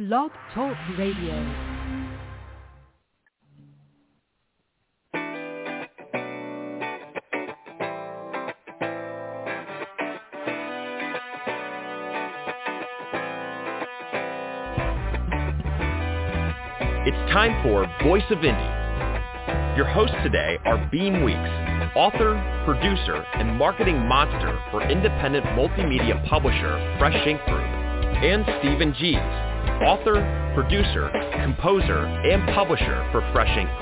Blog Talk Radio. It's time for Voice of Indie. Your hosts today are Beam Weeks, author, producer, and marketing monster for independent multimedia publisher Fresh Ink Group, and Stephen Gees, author, producer, composer, and publisher for Fresh Ink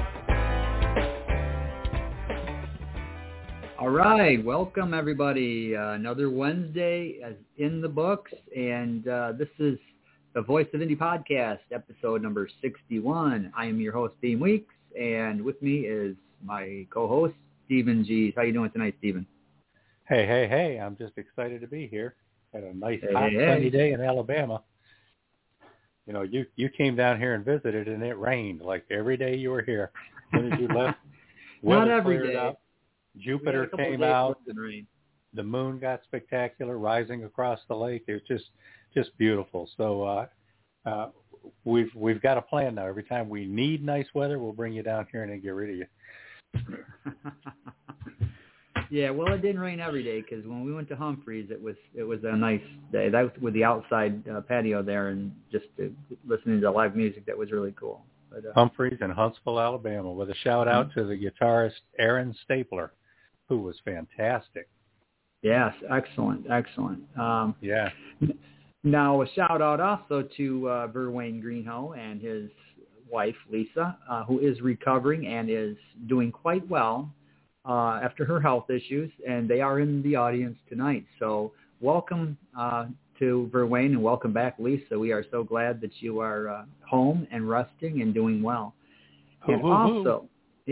Group. All right, welcome everybody. Another Wednesday is in the books, and this is the Voice of Indie podcast, episode number 61. I am your host, Beam Weeks, and with me is my co-host, Stephen Gees. How you doing tonight, Stephen? Hey. I'm just excited to be here. Had a nice hot sunny day in Alabama. You know, you came down here and visited, and it rained like every day you were here. As soon as you left, not every day. Up, Jupiter came out. The moon got spectacular, rising across the lake. It was just beautiful. So we've got a plan now. Every time we need nice weather, we'll bring you down here and then get rid of you. Yeah, well, it didn't rain every day because when we went to Humphreys, it was a nice day. That was with the outside patio there and just listening to live music. That was really cool. But, Humphreys in Huntsville, Alabama, with a shout out to the guitarist Aaron Stapler, who was fantastic. Yes, excellent. Yeah. Now, a shout-out also to Verwayne Greenhoe and his wife, Lisa, who is recovering and is doing quite well after her health issues, and they are in the audience tonight. So welcome to Verwayne, and welcome back, Lisa. We are so glad that you are home and resting and doing well. And also,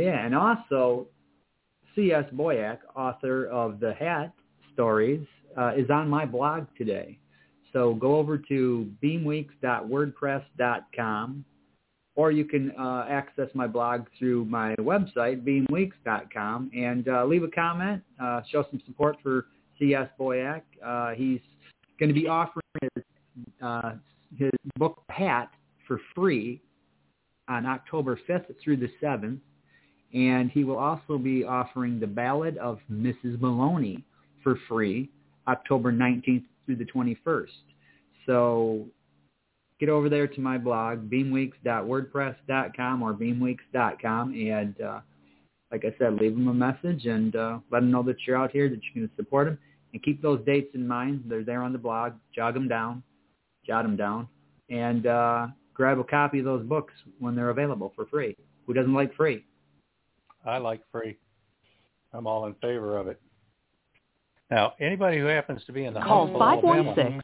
C.S. Boyack, author of The Hat Stories, is on my blog today. So go over to beamweeks.wordpress.com, or you can access my blog through my website, beamweeks.com, and leave a comment, show some support for C.S. Boyack. He's going to be offering his book, Pat, for free on October 5th through the 7th, and he will also be offering The Ballad of Mrs. Maloney for free October 19th through the 21st. So get over there to my blog, beamweeks.wordpress.com or beamweeks.com, and like I said, leave them a message and let them know that you're out here, that you're going to support them, and keep those dates in mind. They're there on the blog. Jot them down, and grab a copy of those books when they're available for free. Who doesn't like free? I like free. I'm all in favor of it. Now, anybody who happens to be in the Huntsville, Alabama,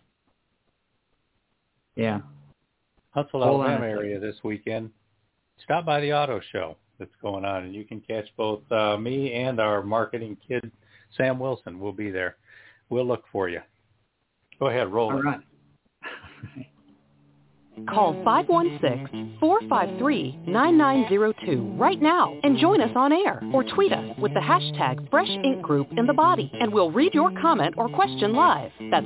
Huntsville, Alabama area this weekend, stop by the auto show that's going on, and you can catch both me and our marketing kid, Sam Wilson. We'll be there. We'll look for you. Go ahead, roll it. All right. Call 516-453-9902 right now and join us on air, or tweet us with the hashtag Fresh Ink Group in the body, and we'll read your comment or question live. That's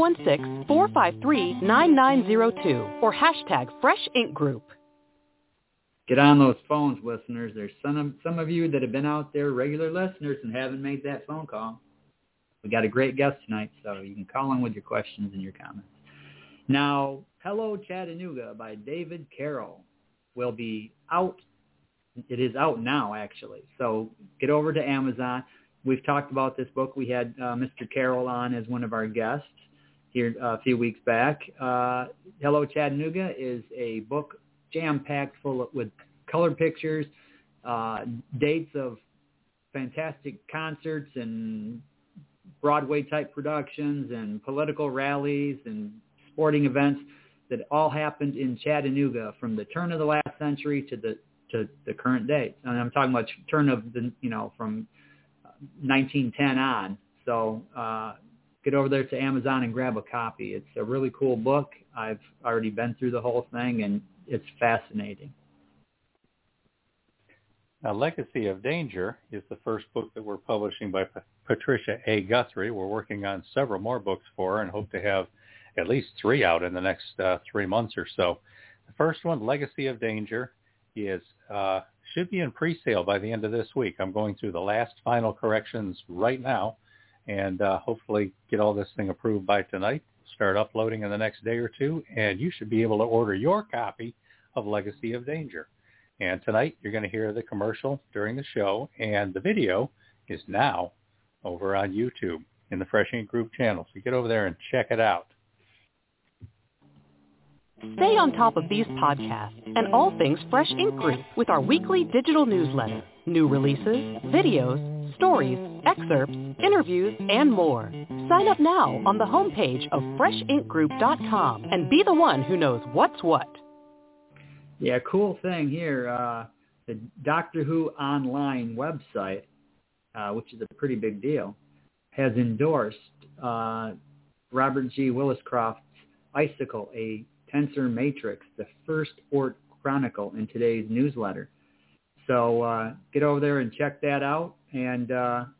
516-453-9902 or hashtag Fresh Ink Group. Get on those phones, listeners. There's some of you that have been out there, regular listeners, and haven't made that phone call. We got a great guest tonight, so you can call in with your questions and your comments. Now, Hello Chattanooga by David Carroll will be out. It is out now, actually. So get over to Amazon. We've talked about this book. We had Mr. Carroll on as one of our guests here a few weeks back. Hello Chattanooga is a book jam-packed full with color pictures, dates of fantastic concerts and Broadway-type productions and political rallies and sporting events that all happened in Chattanooga from the turn of the last century to the current day. And I'm talking about turn of from 1910 on. So get over there to Amazon and grab a copy. It's a really cool book. I've already been through the whole thing, and it's fascinating. Now, Legacy of Danger is the first book that we're publishing by Patricia A. Guthrie. We're working on several more books for her and hope to have at least 3 out in the next 3 months or so. The first one, Legacy of Danger, is should be in pre-sale by the end of this week. I'm going through the last final corrections right now, and hopefully get all this thing approved by tonight. Start uploading in the next day or two, and you should be able to order your copy of Legacy of Danger. And tonight you're going to hear the commercial during the show, and the video is now over on YouTube in the Fresh Ink Group channel. So get over there and check it out. Stay on top of these podcasts and all things Fresh Ink Group with our weekly digital newsletter, new releases, videos, stories, excerpts, interviews, and more. Sign up now on the homepage of FreshInkGroup.com and be the one who knows what's what. Yeah, cool thing here. The Doctor Who Online website, which is a pretty big deal, has endorsed Robert G. Williscroft's Icicle, a tensor matrix, the first Oort Chronicle in today's newsletter. So get over there and check that out and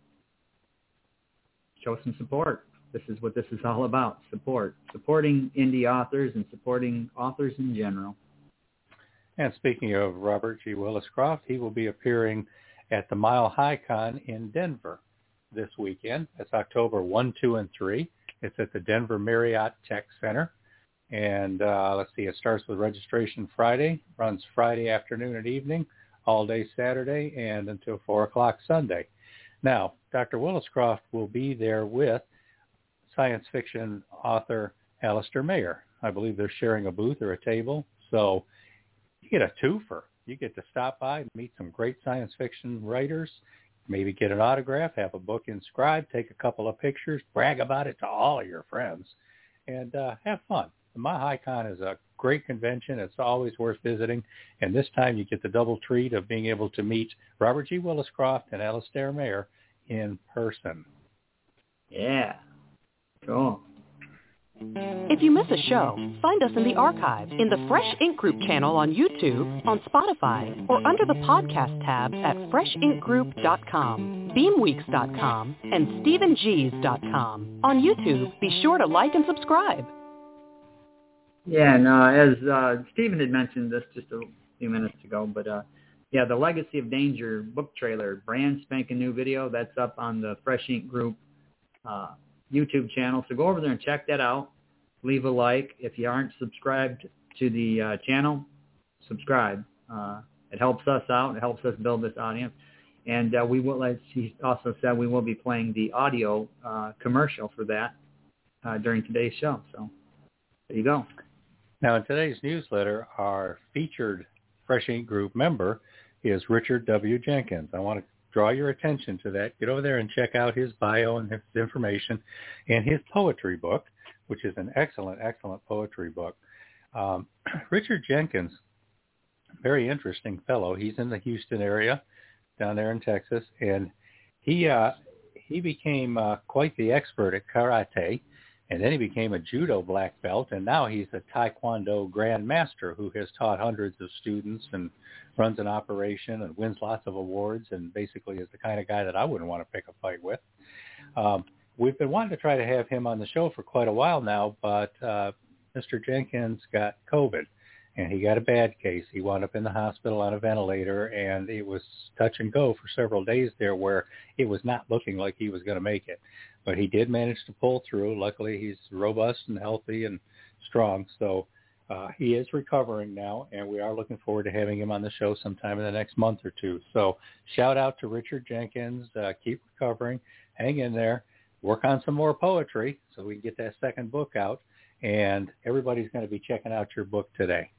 show some support. This is what this is all about, supporting indie authors and supporting authors in general. And speaking of Robert G. Williscroft, he will be appearing at the Mile High Con in Denver this weekend. That's October 1, 2, and 3. It's at the Denver Marriott Tech Center. And let's see, it starts with registration Friday, runs Friday afternoon and evening, all day Saturday, and until 4 o'clock Sunday. Now, Dr. Williscroft will be there with science fiction author Alistair Mayer. I believe they're sharing a booth or a table. So you get a twofer. You get to stop by, meet some great science fiction writers, maybe get an autograph, have a book inscribed, take a couple of pictures, brag about it to all of your friends, and have fun. The Mile High Con is a great convention. It's always worth visiting. And this time you get the double treat of being able to meet Robert G. Williscroft and Alistair Mayer in person. Yeah. Cool. If you miss a show, find us in the archives in the Fresh Ink Group channel on YouTube, on Spotify, or under the podcast tabs at FreshInkGroup.com, BeamWeeks.com, and StephenG's.com. On YouTube, be sure to like and subscribe. Yeah, and as Stephen had mentioned this just a few minutes ago, but yeah, the Legacy of Danger book trailer, brand spanking new video, that's up on the Fresh Ink Group YouTube channel. So go over there and check that out. Leave a like. If you aren't subscribed to the channel, subscribe. It helps us out. It helps us build this audience. And we will, as he also said, we will be playing the audio commercial for that during today's show. So there you go. Now, in today's newsletter, our featured Fresh Ink Group member is Richard W. Jenkins. I want to draw your attention to that. Get over there and check out his bio and his information and his poetry book, which is an excellent, excellent poetry book. Richard Jenkins, very interesting fellow. He's in the Houston area, down there in Texas, and he became quite the expert at karate. And then he became a judo black belt, and now he's a taekwondo grandmaster who has taught hundreds of students and runs an operation and wins lots of awards and basically is the kind of guy that I wouldn't want to pick a fight with. We've been wanting to try to have him on the show for quite a while now, but Mr. Jenkins got COVID, and he got a bad case. He wound up in the hospital on a ventilator, and it was touch and go for several days there where it was not looking like he was going to make it. But he did manage to pull through. Luckily, he's robust and healthy and strong. So he is recovering now, and we are looking forward to having him on the show sometime in the next month or two. So shout out to Richard Jenkins. Keep recovering. Hang in there. Work on some more poetry so we can get that second book out. And everybody's going to be checking out your book today.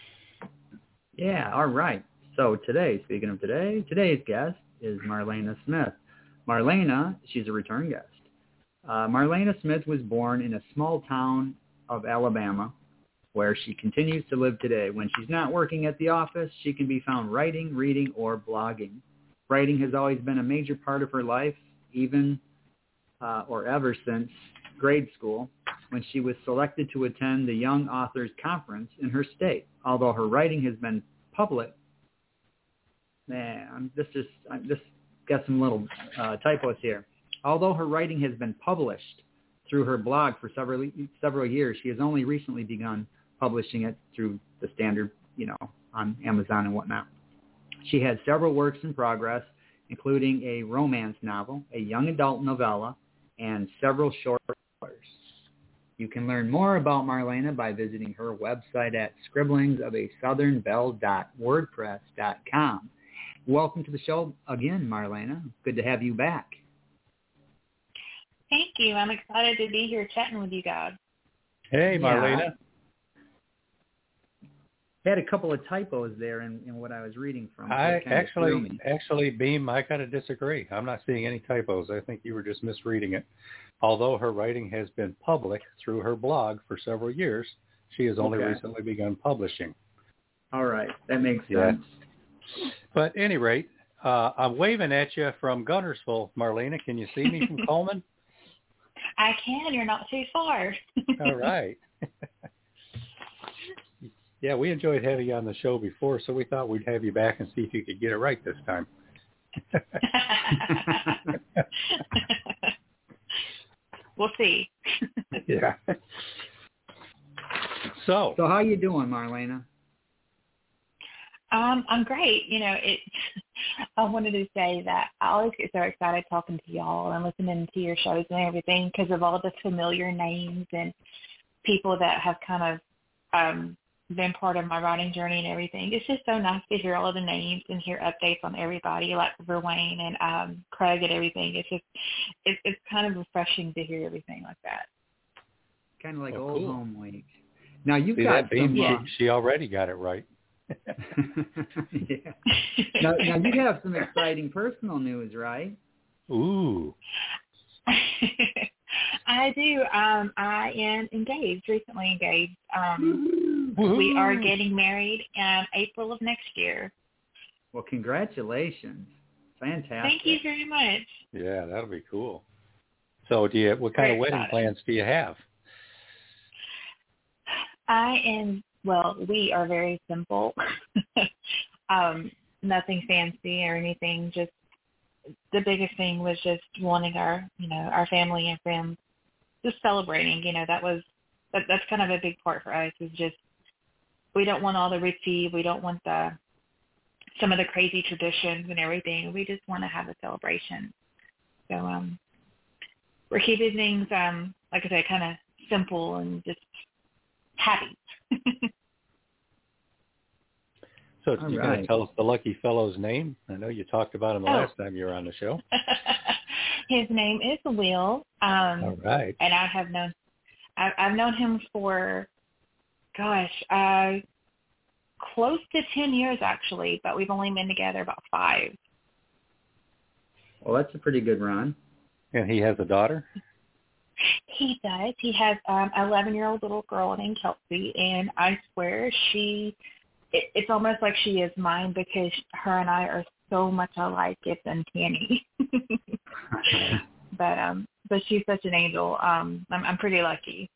Yeah, all right. So today, speaking of today, today's guest is Marlena Smith. Marlena, she's a return guest. Marlena Smith was born in a small town of Alabama where she continues to live today. When she's not working at the office, she can be found writing, reading, or blogging. Writing has always been a major part of her life, even or ever since grade school, when she was selected to attend the Young Authors Conference in her state. Although her writing has been public, man, this got some little typos here. Although her writing has been published through her blog for several years. She has only recently begun publishing it through the standard, on Amazon and whatnot. She has several works in progress, including a romance novel, a young adult novella, and several short stories. You can learn more about Marlena by visiting her website at scriblingsofasouthernbelle.wordpress.com. Welcome to the show again, Marlena. Good to have you back. Thank you. I'm excited to be here chatting with you guys. Hey, Marlena. Yeah. I had a couple of typos there in what I was reading from. Actually, Beam, I got to disagree. I'm not seeing any typos. I think you were just misreading it. Although her writing has been public through her blog for several years, she has only recently begun publishing. All right. That makes sense. But at any rate, I'm waving at you from Gunnersville, Marlena. Can you see me from Coleman? I can. You're not too far. All right. Yeah, we enjoyed having you on the show before, so we thought we'd have you back and see if you could get it right this time. We'll see. Yeah. So how you doing, Marlena? I'm great. I wanted to say that I always get so excited talking to y'all and listening to your shows and everything because of all the familiar names and people that have kind of been part of my writing journey and everything. It's just so nice to hear all of the names and hear updates on everybody, like Verwain and Craig and everything. It's kind of refreshing to hear everything like that. Kind of like old home week. Now you've got some. She already got it right. Yeah. Now you have some exciting personal news, right? Ooh. I do. I am engaged, recently engaged. We are getting married in April of next year. Well, congratulations. Fantastic. Thank you very much. Yeah, that'll be cool. So what kind of wedding plans do you have? We are very simple. Nothing fancy or anything. Just the biggest thing was just wanting our family and friends just celebrating. That's kind of a big part for us. Is just we don't want all the ritzy. We don't want some of the crazy traditions and everything. We just want to have a celebration. So we're keeping things, like I said, kind of simple and just happy. So you're going to tell us the lucky fellow's name? I know you talked about him the last time you were on the show. His name is Will. All right. And I've known him for, close to 10 years actually, but we've only been together about 5. Well, that's a pretty good run. And he has a daughter? He does. He has an 11-year-old little girl named Kelsey, and I swear it's almost like she is mine because her and I are so much alike. It's uncanny. But she's such an angel. I'm pretty lucky.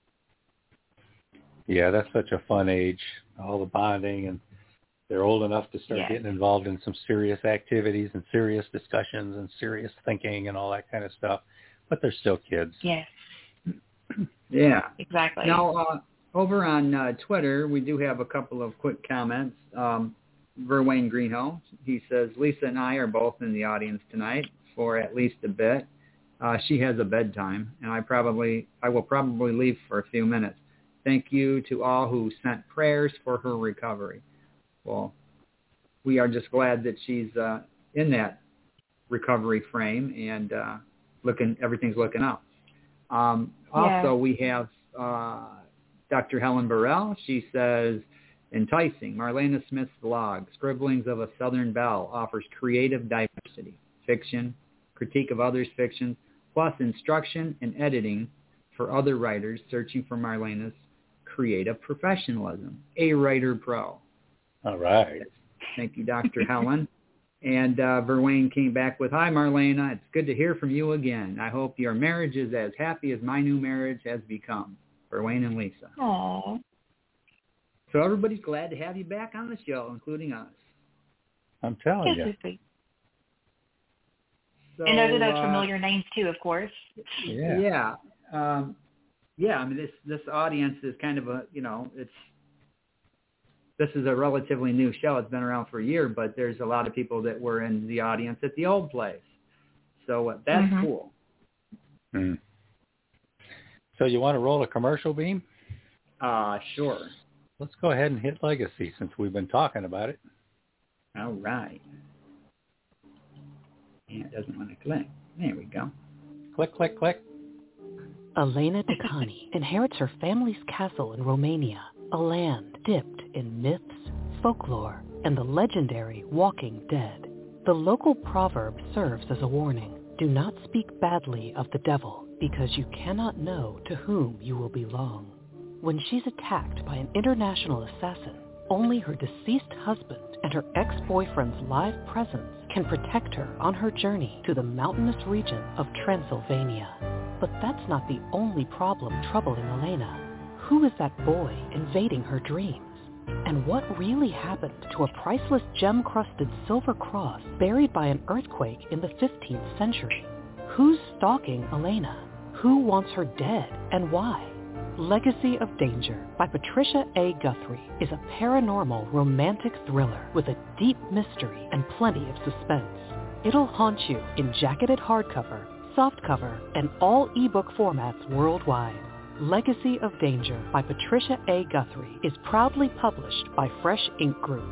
Yeah, that's such a fun age, all the bonding, and they're old enough to start getting involved in some serious activities and serious discussions and serious thinking and all that kind of stuff. But they're still kids. Yes. Yeah. Exactly. Now, over on Twitter, we do have a couple of quick comments. Verwain Greenhill, he says, Lisa and I are both in the audience tonight for at least a bit. She has a bedtime, and I will probably leave for a few minutes. Thank you to all who sent prayers for her recovery. Well, we are just glad that she's in that recovery frame and everything's looking up. Also, we have Dr. Helen Burrell. She says, enticing. Marlena Smith's blog, Scribblings of a Southern Belle, offers creative diversity, fiction, critique of others' fiction, plus instruction and editing for other writers searching for Marlena's creative professionalism. A Writer Pro. All right. Thank you, Dr. Helen. And Verwain came back with, hi, Marlena. It's good to hear from you again. I hope your marriage is as happy as my new marriage has become. Verwain and Lisa. Aww. So everybody's glad to have you back on the show, including us. I'm telling you. So, and those are those familiar names, too, of course. Yeah. Yeah, I mean, this audience is kind of this is a relatively new show. It's been around for a year, but there's a lot of people that were in the audience at the old place. So that's cool. Mm. So you want to roll a commercial, Beam? Sure. Let's go ahead and hit Legacy since we've been talking about it. All right. Yeah, it doesn't want to click. There we go. Click, click, click. Elena Dicani inherits her family's castle in Romania, a land dipped in myths, folklore, and the legendary Walking Dead. The local proverb serves as a warning. Do not speak badly of the devil, because you cannot know to whom you will belong. When she's attacked by an international assassin, only her deceased husband and her ex-boyfriend's live presence can protect her on her journey to the mountainous region of Transylvania. But that's not the only problem troubling Elena. Who is that boy invading her dreams? And what really happened to a priceless gem-crusted silver cross buried by an earthquake in the 15th century? Who's stalking Elena? Who wants her dead and why? Legacy of Danger by Patricia A. Guthrie is a paranormal romantic thriller with a deep mystery and plenty of suspense. It'll haunt you in jacketed hardcover, softcover, and all ebook formats worldwide. Legacy of Danger by Patricia A. Guthrie is proudly published by Fresh Ink Group.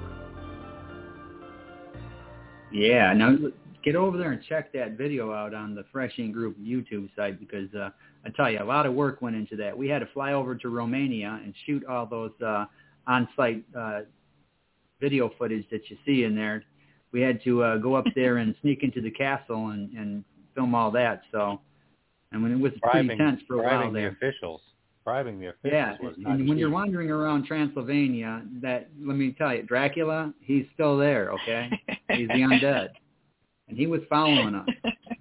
Yeah, now get over there and check that video out on the Fresh Ink Group YouTube site because I tell you, a lot of work went into that. We had to fly over to Romania and shoot all those on-site video footage that you see in there. We had to go up there and sneak into the castle and film all that. So, and when it was pretty tense for a while there. Bribing the officials. Yeah, was not and when cheap. you're wandering around Transylvania, that let me tell you, Dracula, he's still there. Okay, he's the undead, and he was following us.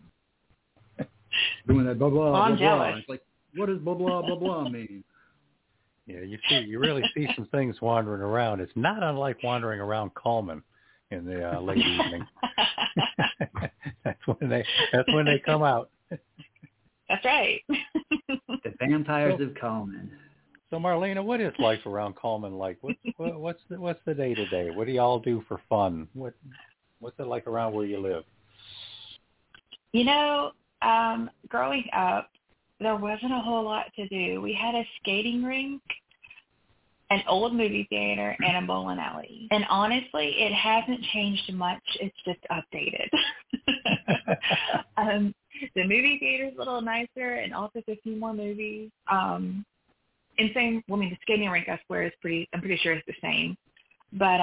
Doing that blah blah blah blah. It's like, what does blah blah blah blah mean? Yeah, you really see some things wandering around. It's not unlike wandering around Coleman in the late evening. That's when they come out. That's right. The vampires of Coleman. So Marlena, what is life around Coleman like? What's the day to day? What do y'all do for fun? What's it like around where you live? You know, growing up, there wasn't a whole lot to do. We had a skating rink, an old movie theater, and a bowling alley. And honestly, it hasn't changed much. It's just updated. The movie theater's a little nicer and offers a few more movies. And the skating rink, I swear, I'm pretty sure it's the same. But,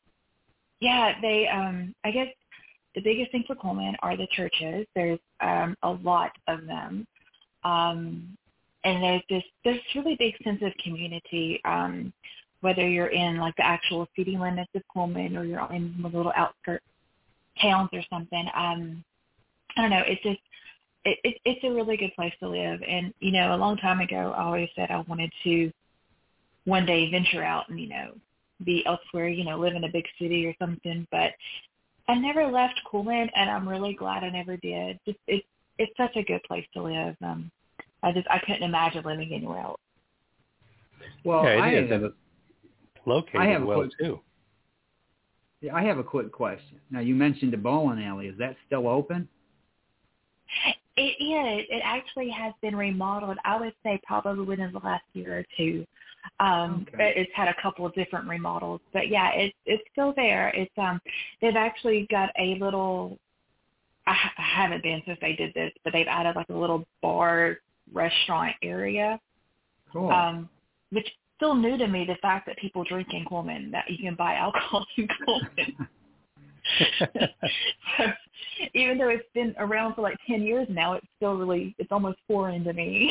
I guess the biggest thing for Coleman are the churches. There's a lot of them. And there's this really big sense of community, whether you're in like the actual city limits of Coleman or you're in the little outskirt towns or something. I don't know. It's just, it's a really good place to live. And, you know, a long time ago, I always said I wanted to one day venture out and, you know, be elsewhere, you know, live in a big city or something. But I never left Coleman, and I'm really glad I never did. Just it's such a good place to live. I couldn't imagine living anywhere else. Well, it's located well too. Yeah, I have a quick question. Now, you mentioned the bowling alley. Is that still open? It is. It actually has been remodeled, I would say probably within the last year or two. Okay. It's had a couple of different remodels. But, yeah, it's still there. It's they've actually got a little – I haven't been since they did this, but they've added like a little bar restaurant area. Cool. Which is still new to me, the fact that people drink in Coleman, that you can buy alcohol in Coleman. So, even though it's been around for like 10 years now, it's almost foreign to me.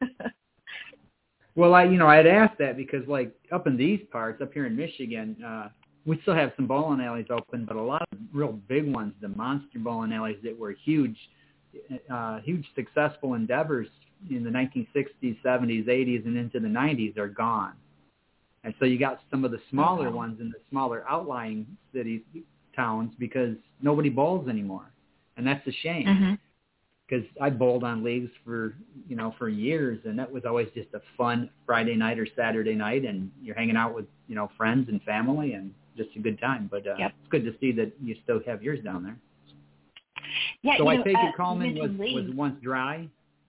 Well, I'd asked that because like up in these parts, up here in Michigan, we still have some bowling alleys open, but a lot of real big ones, the monster bowling alleys that were huge successful endeavors in the 1960s, 70s, 80s, and into the 90s are gone. And so you got some of the smaller ones in the smaller outlying cities, towns, because nobody bowls anymore. And that's a shame. because I bowled on leagues for years, and that was always just a fun Friday night or Saturday night, and you're hanging out with, friends and family and just a good time. But It's good to see that you still have yours down there. Yeah. So I take it Coleman was once dry?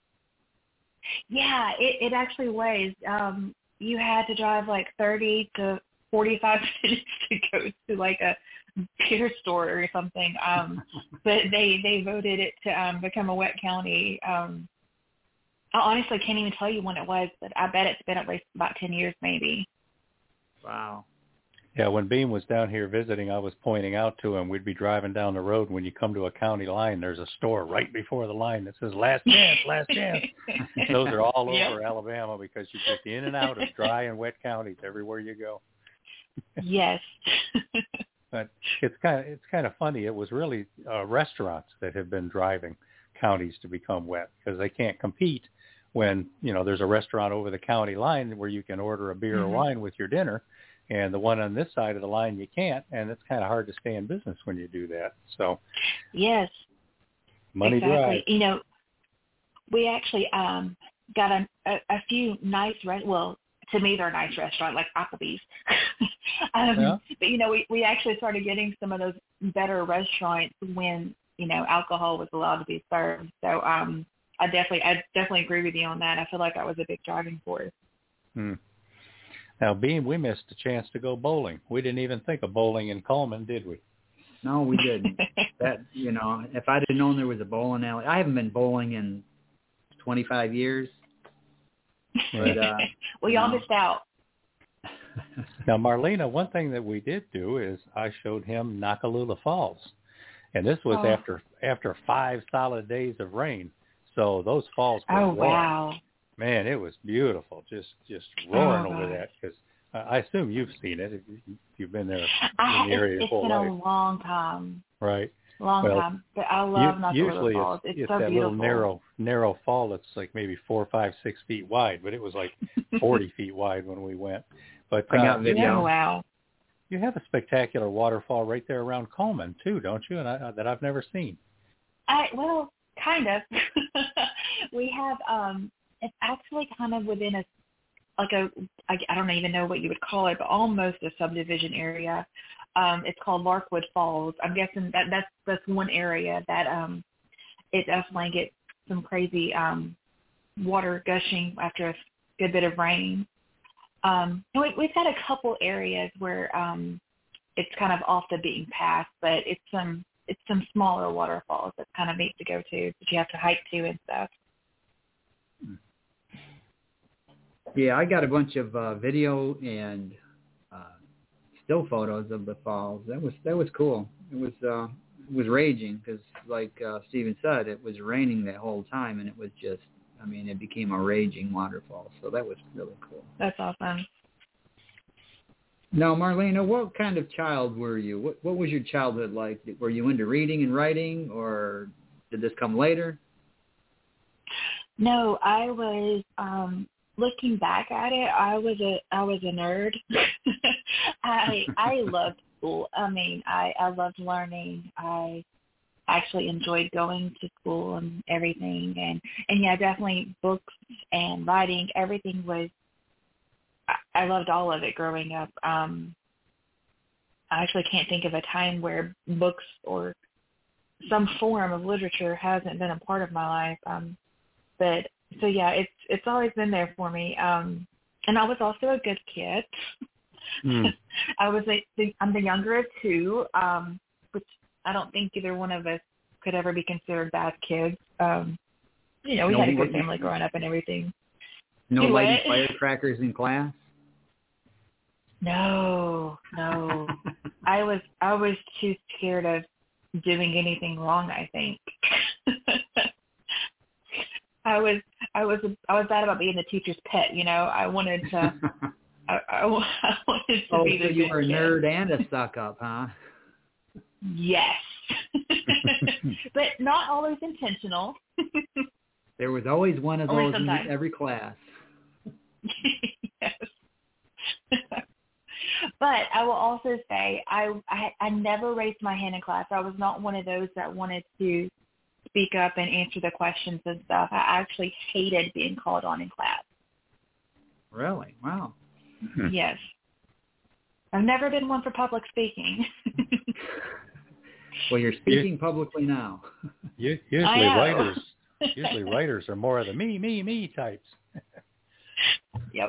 Yeah, it actually was. You had to drive like 30 to 45 minutes to go to like a beer store or something. But they voted it to become a wet county. I honestly can't even tell you when it was, but I bet it's been at least about 10 years maybe. Wow. Yeah, when Beam was down here visiting, I was pointing out to him, we'd be driving down the road, and when you come to a county line, there's a store right before the line that says, last chance, last chance. Those are all over Alabama because you get in and out of dry and wet counties everywhere you go. Yes. But it's kind of funny. It was really restaurants that have been driving counties to become wet because they can't compete when, there's a restaurant over the county line where you can order a beer or wine with your dinner. And the one on this side of the line, you can't, and it's kind of hard to stay in business when you do that. So, yes, money drives. We actually got a few nice, to me they're nice restaurants like Applebee's. But we actually started getting some of those better restaurants when alcohol was allowed to be served. So I definitely agree with you on that. I feel like that was a big driving force. Now, Beam, we missed a chance to go bowling. We didn't even think of bowling in Coleman, did we? No, we didn't. If I'd have known there was a bowling alley, I haven't been bowling in 25 years. But, well, y'all missed out. Now, Marlena, one thing that we did do is I showed him Nakalula Falls, and this was after 5 solid days of rain. So those falls were warm. Wow. Man, it was beautiful, just roaring over that. Because I assume you've seen it if you've been there in the area your whole life. It's been a long time. Right. Long time. But I love Nakalula Falls. It's so that beautiful. little narrow fall that's like maybe 4, 5, 6 feet wide, but it was like 40 feet wide when we went. But I got video. Wow. You have a spectacular waterfall right there around Coleman too, don't you? And that I've never seen. Well, kind of. We have. It's actually kind of within I don't even know what you would call it, but almost a subdivision area. It's called Larkwood Falls. I'm guessing that's one area that it definitely gets some crazy water gushing after a good bit of rain. We've got a couple areas where it's kind of off the beaten path, but it's some smaller waterfalls that's kind of neat to go to, that you have to hike to and stuff. Yeah, I got a bunch of video and still photos of the falls. That was cool. It was raging because, like Stephen said, it was raining that whole time, and it was just, it became a raging waterfall. So that was really cool. That's awesome. Now, Marlena, what kind of child were you? What was your childhood like? Were you into reading and writing, or did this come later? No, I was. Looking back at it, I was a nerd. I loved school. I loved learning. I actually enjoyed going to school and everything. And yeah, definitely books and writing. Everything was. I loved all of it growing up. I actually can't think of a time where books or some form of literature hasn't been a part of my life. But so yeah, it's always been there for me. And I was also a good kid. I'm the younger of two, which I don't think either one of us could ever be considered bad kids. We had a good family growing up and everything. No lighting firecrackers in class? No. I was too scared of doing anything wrong, I think. I was bad about being the teacher's pet, I wanted to I wanted to be the so you were a kid. nerd and a suck up, huh? Yes. But not always intentional. There was always one of those in every class. Yes. But I will also say I never raised my hand in class. I was not one of those that wanted to speak up and answer the questions and stuff. I actually hated being called on in class. Really? Wow. Yes. I've never been one for public speaking. Well, you're speaking publicly now. Usually writers are more of the me types. Yep.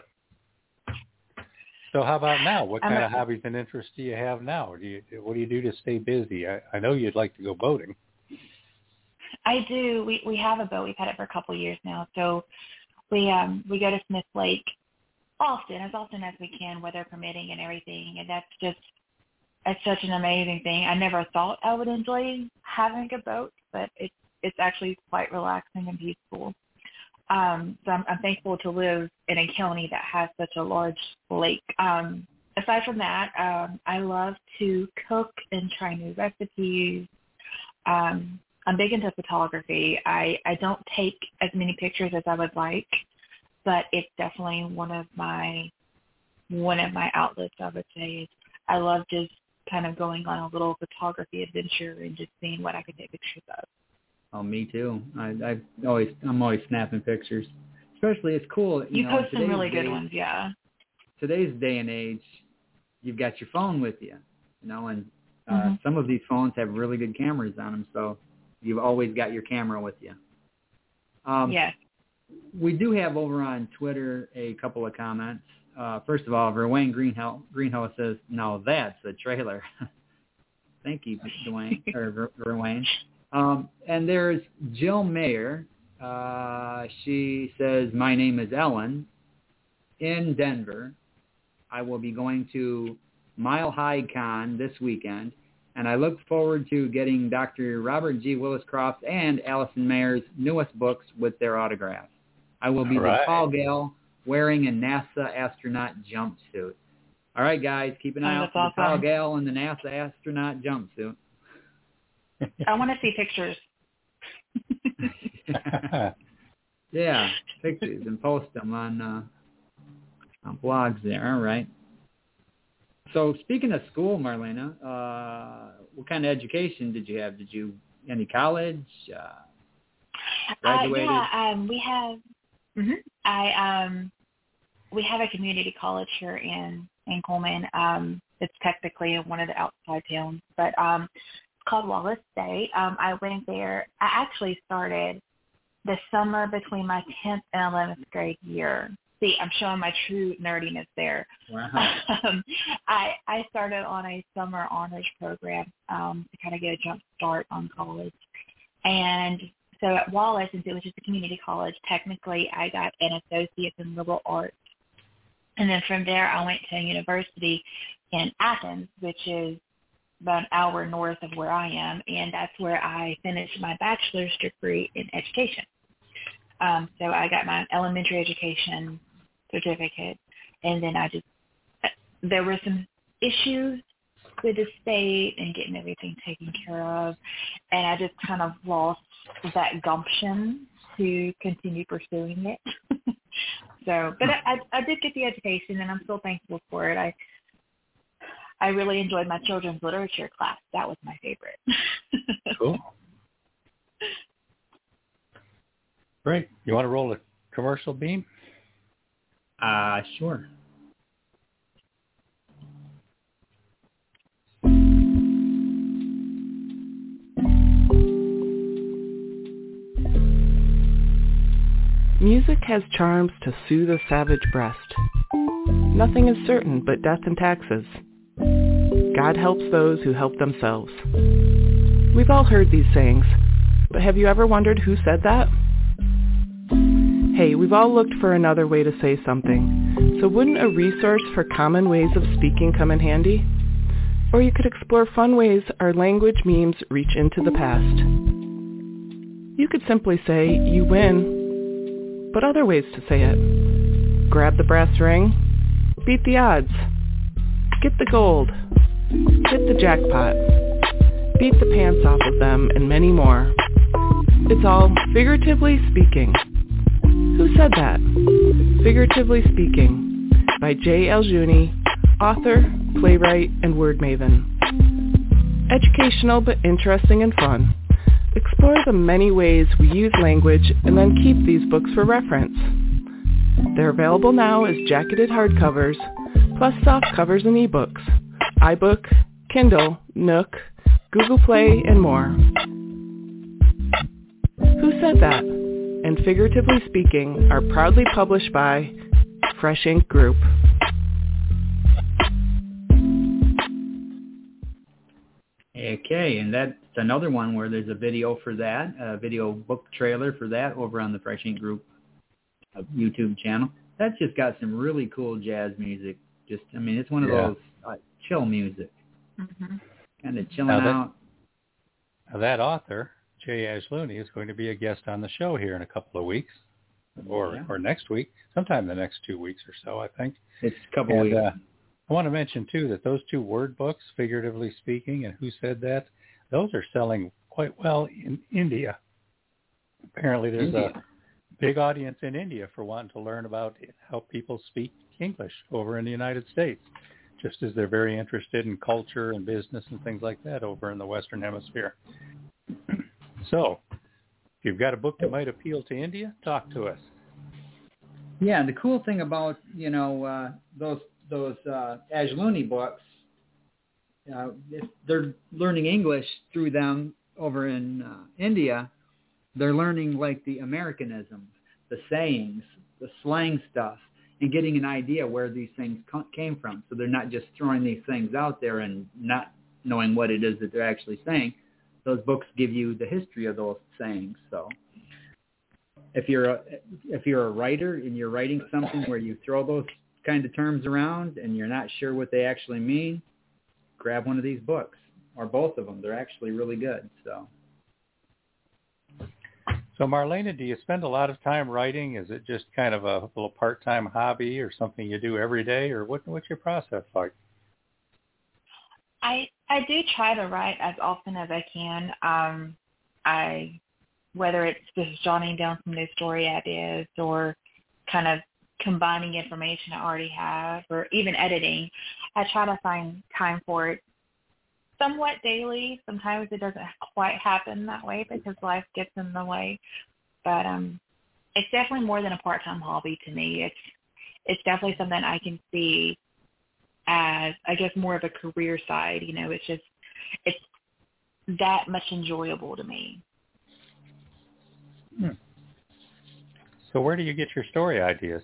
So how about now? What kind of hobbies and interests do you have now? What do you do to stay busy? I know you'd like to go boating. I do. We have a boat. We've had it for a couple of years now. So we go to Smith Lake as often as we can, weather permitting and everything. And it's such an amazing thing. I never thought I would enjoy having a boat, but it's actually quite relaxing and peaceful. So I'm thankful to live in a county that has such a large lake. Aside from that, I love to cook and try new recipes. I'm big into photography. I don't take as many pictures as I would like, but it's definitely one of my outlets, I would say. I love just kind of going on a little photography adventure and just seeing what I can take pictures of. Oh, me too. I'm always snapping pictures. Especially, it's cool. You post some really good ones, yeah. Today's day and age, you've got your phone with you, and some of these phones have really good cameras on them, so you've always got your camera with you. Yes. We do have over on Twitter a couple of comments. First of all, Dwayne Greenhouse says, "Now that's a trailer." Thank you, Dwayne. And there's Jill Mayer. She says, "My name is Ellen in Denver. I will be going to Mile High Con this weekend, and I look forward to getting Dr. Robert G. Willis-Croft and Allison Mayer's newest books with their autographs. I will be the tall gal wearing a NASA astronaut jumpsuit." All right, guys, keep an eye out for the tall gal in the NASA astronaut jumpsuit. I want to see pictures. Yeah, pictures and post them on blogs there. All right. So speaking of school, Marlena, what kind of education did you have? Did you any college? Graduated? We have. We have a community college here in Coleman. It's technically one of the outside towns, but it's called Wallace State. I went there. I actually started the summer between my 10th and 11th grade year. See, I'm showing my true nerdiness there. Wow. I started on a summer honors program to kind of get a jump start on college. And so at Wallace, since it was just a community college, technically I got an associate's in liberal arts. And then from there I went to a university in Athens, which is about an hour north of where I am, and that's where I finished my bachelor's degree in education. So I got my elementary education certificate, and then there were some issues with the state and getting everything taken care of, and I just kind of lost that gumption to continue pursuing it. But I did get the education, and I'm still thankful for it. I really enjoyed my children's literature class. That was my favorite. Cool. Great. You want to roll a commercial, Beam? Sure. Music has charms to soothe a savage breast. Nothing is certain but death and taxes. God helps those who help themselves. We've all heard these sayings, but have you ever wondered who said that? Hey, we've all looked for another way to say something, so wouldn't a resource for common ways of speaking come in handy? Or you could explore fun ways our language memes reach into the past. You could simply say, "You win," but other ways to say it. Grab the brass ring, beat the odds, get the gold, hit the jackpot, beat the pants off of them, and many more. It's all figuratively speaking. Who said that? Figuratively Speaking by Jay Aljuni, author, playwright, and word maven. Educational but interesting and fun. explore the many ways we use language and then keep these books for reference. They're available now as jacketed hardcovers, plus soft covers and ebooks, iBook, Kindle, Nook, Google Play, and more. Who Said That? And Figuratively Speaking are proudly published by Fresh Ink Group. Okay, and that's another one where there's a video for that, a video book trailer for that over on the Fresh Ink Group YouTube channel. That's just got some really cool jazz music. It's one of those chill music. Mm-hmm. Kind of chilling out. Now that author, Jay Ashlooney, is going to be a guest on the show here in a couple of weeks, or next week, sometime the next 2 weeks or so, I think. It's a couple weeks. I want to mention, too, that those two word books, Figuratively Speaking and Who Said That, those are selling quite well in India. Apparently there's a big audience in India for wanting to learn about how people speak English over in the United States, just as they're very interested in culture and business and things like that over in the Western Hemisphere. So, if you've got a book that might appeal to India, talk to us. Yeah, the cool thing about, those Ashlooney books, if they're learning English through them over in India, they're learning like the Americanisms, the sayings, the slang stuff, and getting an idea where these things came from. So they're not just throwing these things out there and not knowing what it is that they're actually saying. Those books give you the history of those sayings. So if you're a writer and you're writing something where you throw those kind of terms around and you're not sure what they actually mean, grab one of these books or both of them. They're actually really good. So Marlena, do you spend a lot of time writing? Is it just kind of a little part-time hobby or something you do every day, or what's your process like? I do try to write as often as I can. Whether it's just jotting down some new story ideas or kind of combining information I already have, or even editing, I try to find time for it somewhat daily. Sometimes it doesn't quite happen that way because life gets in the way. But it's definitely more than a part-time hobby to me. It's definitely something I can see as, I guess, more of a career side. It's that much enjoyable to me. So where do you get your story ideas?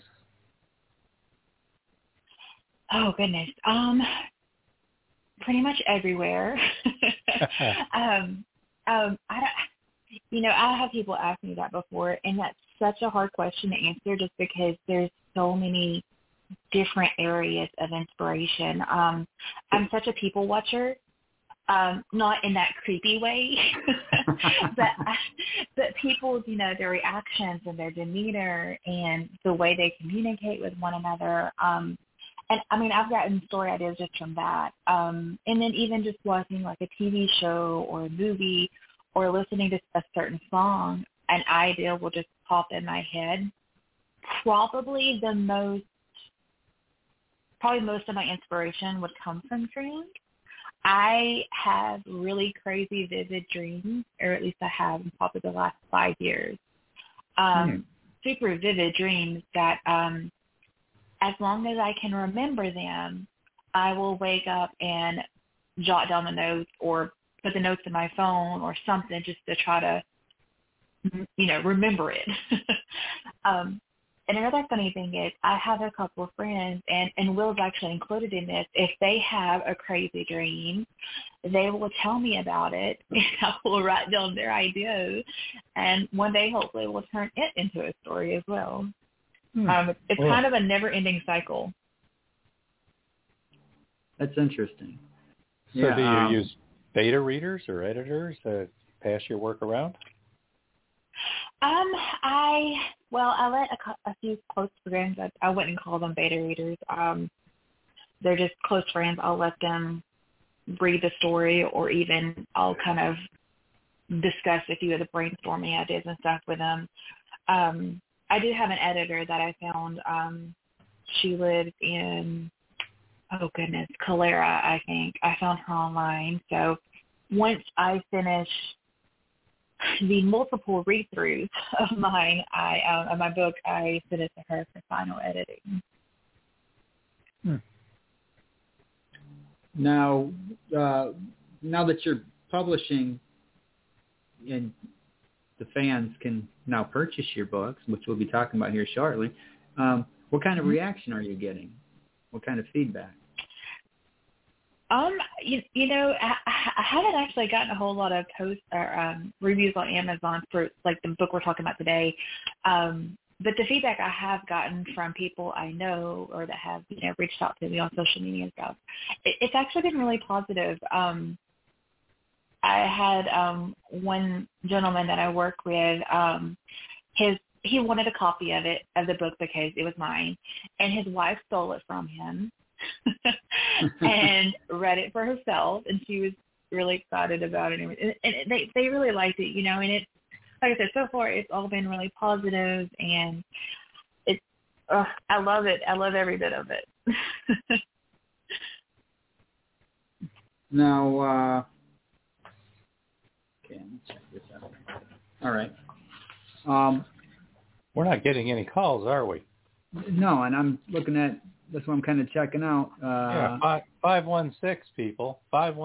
Oh, goodness. Pretty much everywhere. I have people ask me that before, and that's such a hard question to answer just because there's so many different areas of inspiration. I'm such a people watcher, not in that creepy way, but people's, their reactions and their demeanor and the way they communicate with one another. And I've gotten story ideas just from that. And then even just watching like a TV show or a movie or listening to a certain song, an idea will just pop in my head. Probably most of my inspiration would come from dreams. I have really crazy vivid dreams, or at least I have in probably the last 5 years. Super vivid dreams that as long as I can remember them, I will wake up and jot down the notes or put the notes in my phone or something just to try to, remember it. And another funny thing is I have a couple of friends, and Will's actually included in this. If they have a crazy dream, they will tell me about it, and I will write down their ideas. And one day, hopefully, we'll turn it into a story as well. It's kind of a never-ending cycle. That's interesting. So do you use beta readers or editors to pass your work around? I let a few close friends, I wouldn't call them beta readers. They're just close friends. I'll let them read the story, or even I'll kind of discuss a few of the brainstorming ideas and stuff with them. I do have an editor that I found. She lives in, Calera, I think. I found her online. So once I finish the multiple read-throughs of mine, of my book, I sent it to her for final editing. Now, now that you're publishing and the fans can now purchase your books, which we'll be talking about here shortly, what kind of reaction are you getting? What kind of feedback? You know, I haven't actually gotten a whole lot of posts or reviews on Amazon for like the book we're talking about today. But the feedback I have gotten from people I know or that have, you know, reached out to me on social media and stuff, it's actually been really positive. I had one gentleman that I work with, he wanted a copy of the book because it was mine, and his wife stole it from him and read it for herself, and she was really excited about it. And they really liked it, you know, and it's, like I said, so far it's all been really positive, and it's, I love it. I love every bit of it. Now, okay, let me check this out. All right. We're not getting any calls, are we? No, and I'm looking at, that's what I'm kind of checking out. 516 people,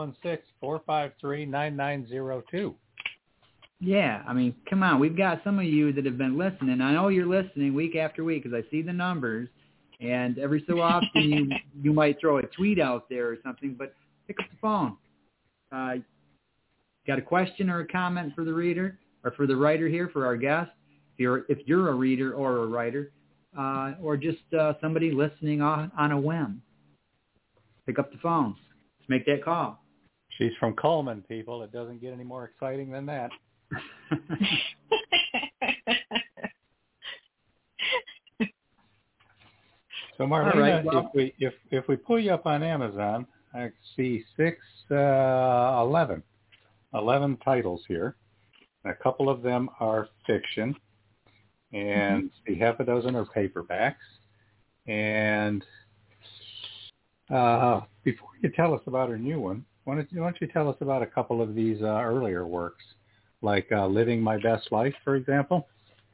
516-453-9902. Yeah, I mean, come on. We've got some of you that have been listening. I know you're listening week after week because I see the numbers, and every so often you might throw a tweet out there or something, but pick up the phone. Got a question or a comment for the reader or for the writer here, for our guest? If you're a reader or a writer, or just somebody listening on a whim, pick up the phone. Let's make that call. She's from Coleman, people. It doesn't get any more exciting than that. So Marlena, right, if we pull you up on Amazon, I see 11 titles here. A couple of them are fiction, and see half a dozen are paperbacks. And before you tell us about her new one, why don't you tell us about a couple of these earlier works, like Living My Best Life, for example?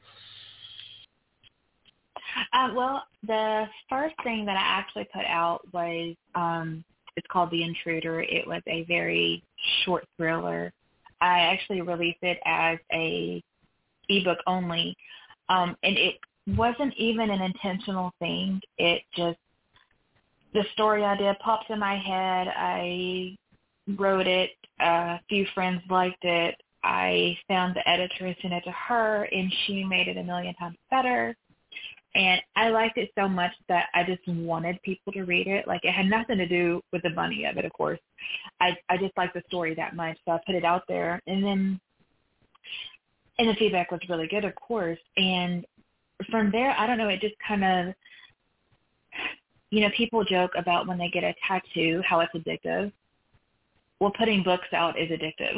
Well, the first thing that I actually put out was, it's called The Intruder. It was a very short thriller. I actually released it as a ebook only, and it wasn't even an intentional thing. It just, the story idea pops in my head. I wrote it. A few friends liked it. I found the editor and sent it to her, and she made it 1,000,000 times better. And I liked it so much that I just wanted people to read it. Like, it had nothing to do with the money of it, of course. I just liked the story that much, so I put it out there. And the feedback was really good, of course. And from there, I don't know, it just kind of, you know, people joke about when they get a tattoo, how it's addictive. Well, putting books out is addictive.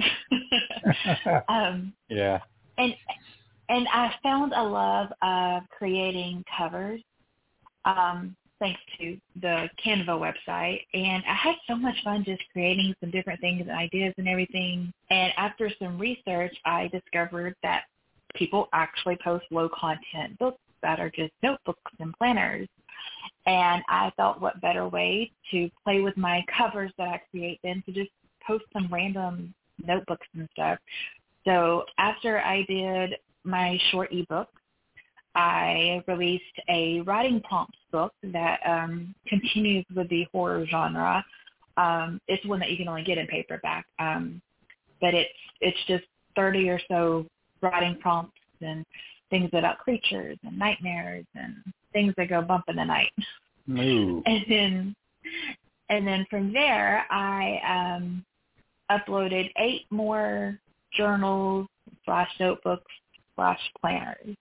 Yeah. And I found a love of creating covers, thanks to the Canva website. And I had so much fun just creating some different things and ideas and everything. And after some research, I discovered that people actually post low-content books that are just notebooks and planners. And I thought, what better way to play with my covers that I create than to just post some random notebooks and stuff. So after I did my short ebook, I released a writing prompts book that continues with the horror genre. It's one that you can only get in paperback, but it's just 30 or so writing prompts and things about creatures and nightmares and things that go bump in the night. Ooh. And then from there, I uploaded 8 more journals / notebooks / planners.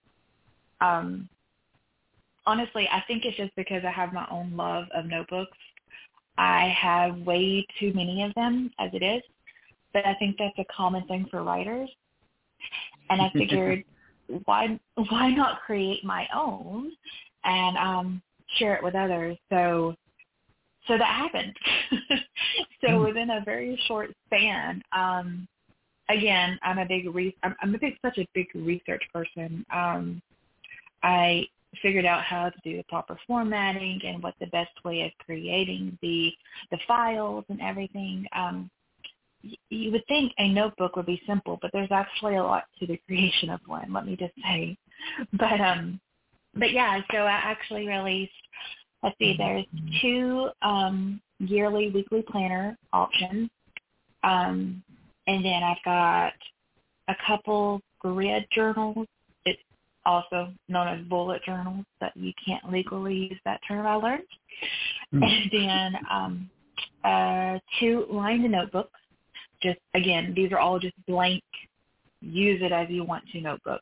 Honestly, I think it's just because I have my own love of notebooks. I have way too many of them as it is, but I think that's a common thing for writers. And I figured, why not create my own and share it with others? So that happened. So within a very short span, again, I'm such a big research person. I figured out how to do the proper formatting and what the best way of creating the files and everything. You would think a notebook would be simple, but there's actually a lot to the creation of one, let me just say. But yeah, so I actually released, let's see, there's 2 yearly weekly planner options. And then I've got a couple grid journals. It's also known as bullet journals, but you can't legally use that term, I learned. And then 2 lined notebooks. Just, again, these are all just blank, use it as you want to notebooks.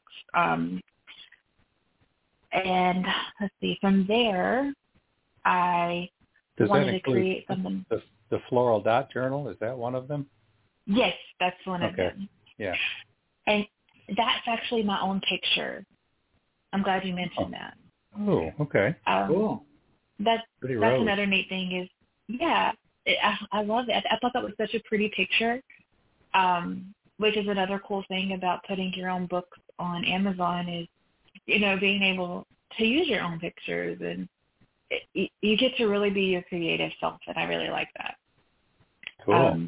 And let's see, from there, I wanted to create something. The Floral Dot Journal, is that one of them? Yes, that's one of them. Yeah. And that's actually my own picture. I'm glad you mentioned that. Oh, okay. Cool. That's another neat thing is, I love it. I thought that was such a pretty picture, which is another cool thing about putting your own books on Amazon is, being able to use your own pictures, and you get to really be your creative self, and I really like that. Cool.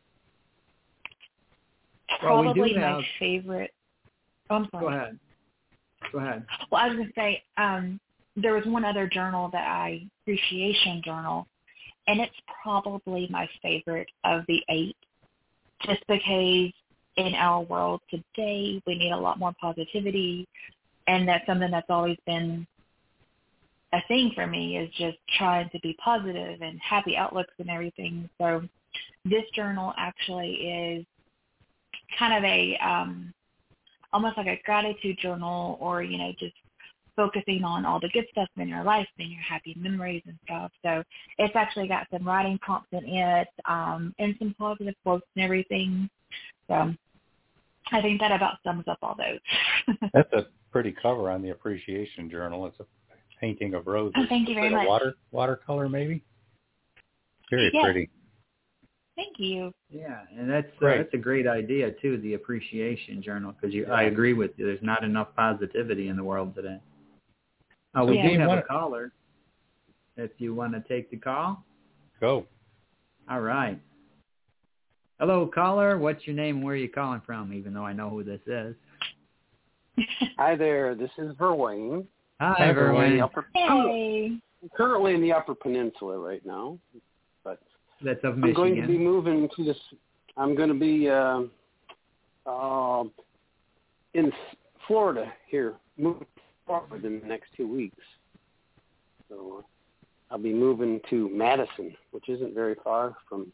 Probably my favorite. Oh, I'm sorry. Go ahead. Well, I was going to say there was one other journal appreciation journal, and it's probably my favorite of the 8, just because in our world today we need a lot more positivity, and that's something that's always been a thing for me is just trying to be positive and happy outlooks and everything. So this journal actually is kind of a almost like a gratitude journal, or just focusing on all the good stuff in your life and your happy memories and stuff. So it's actually got some writing prompts in it, and some positive quotes and everything. So I think that about sums up all those. That's a pretty cover on the Appreciation Journal. It's a painting of roses. Oh, thank you very much. Watercolor, maybe? Very yes. pretty. Thank you. Yeah, and that's a great idea, too, the Appreciation Journal, because I agree with you. There's not enough positivity in the world today. We do have a caller. If you want to take the call. Go. All right. Hello, caller. What's your name and where are you calling from, even though I know who this is? Hi there. This is Verwayne. Hi, Verwayne. Hey. I'm currently in the Upper Peninsula right now, but that's of Michigan. I'm going to be moving to this. I'm going to be in Florida here, moving forward in the next 2 weeks. So I'll be moving to Madison, which isn't very far from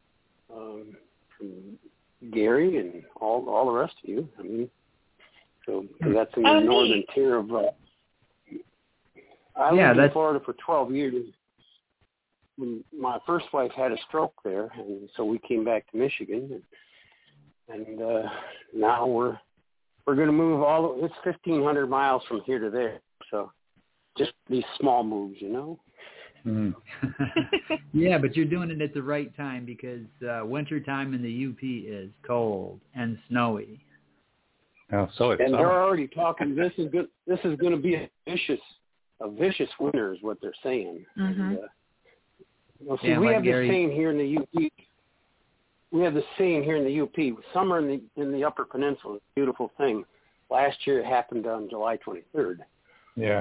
Gary and all the rest of you. I mean, so that's in the northern tier of. I lived in Florida for 12 years. My first wife had a stroke there, and so we came back to Michigan, and now we're going to move it's 1,500 miles from here to there, so just these small moves, Mm. Yeah, but you're doing it at the right time because winter time in the UP is cold and snowy. Oh, so it's and summer. They're already talking. This is good. This is going to be a vicious winter, is what they're saying. Mm-hmm. And, we have the same here in the UP. We have the same here in the UP. Summer in the Upper Peninsula is a beautiful thing. Last year it happened on July 23rd. Yeah.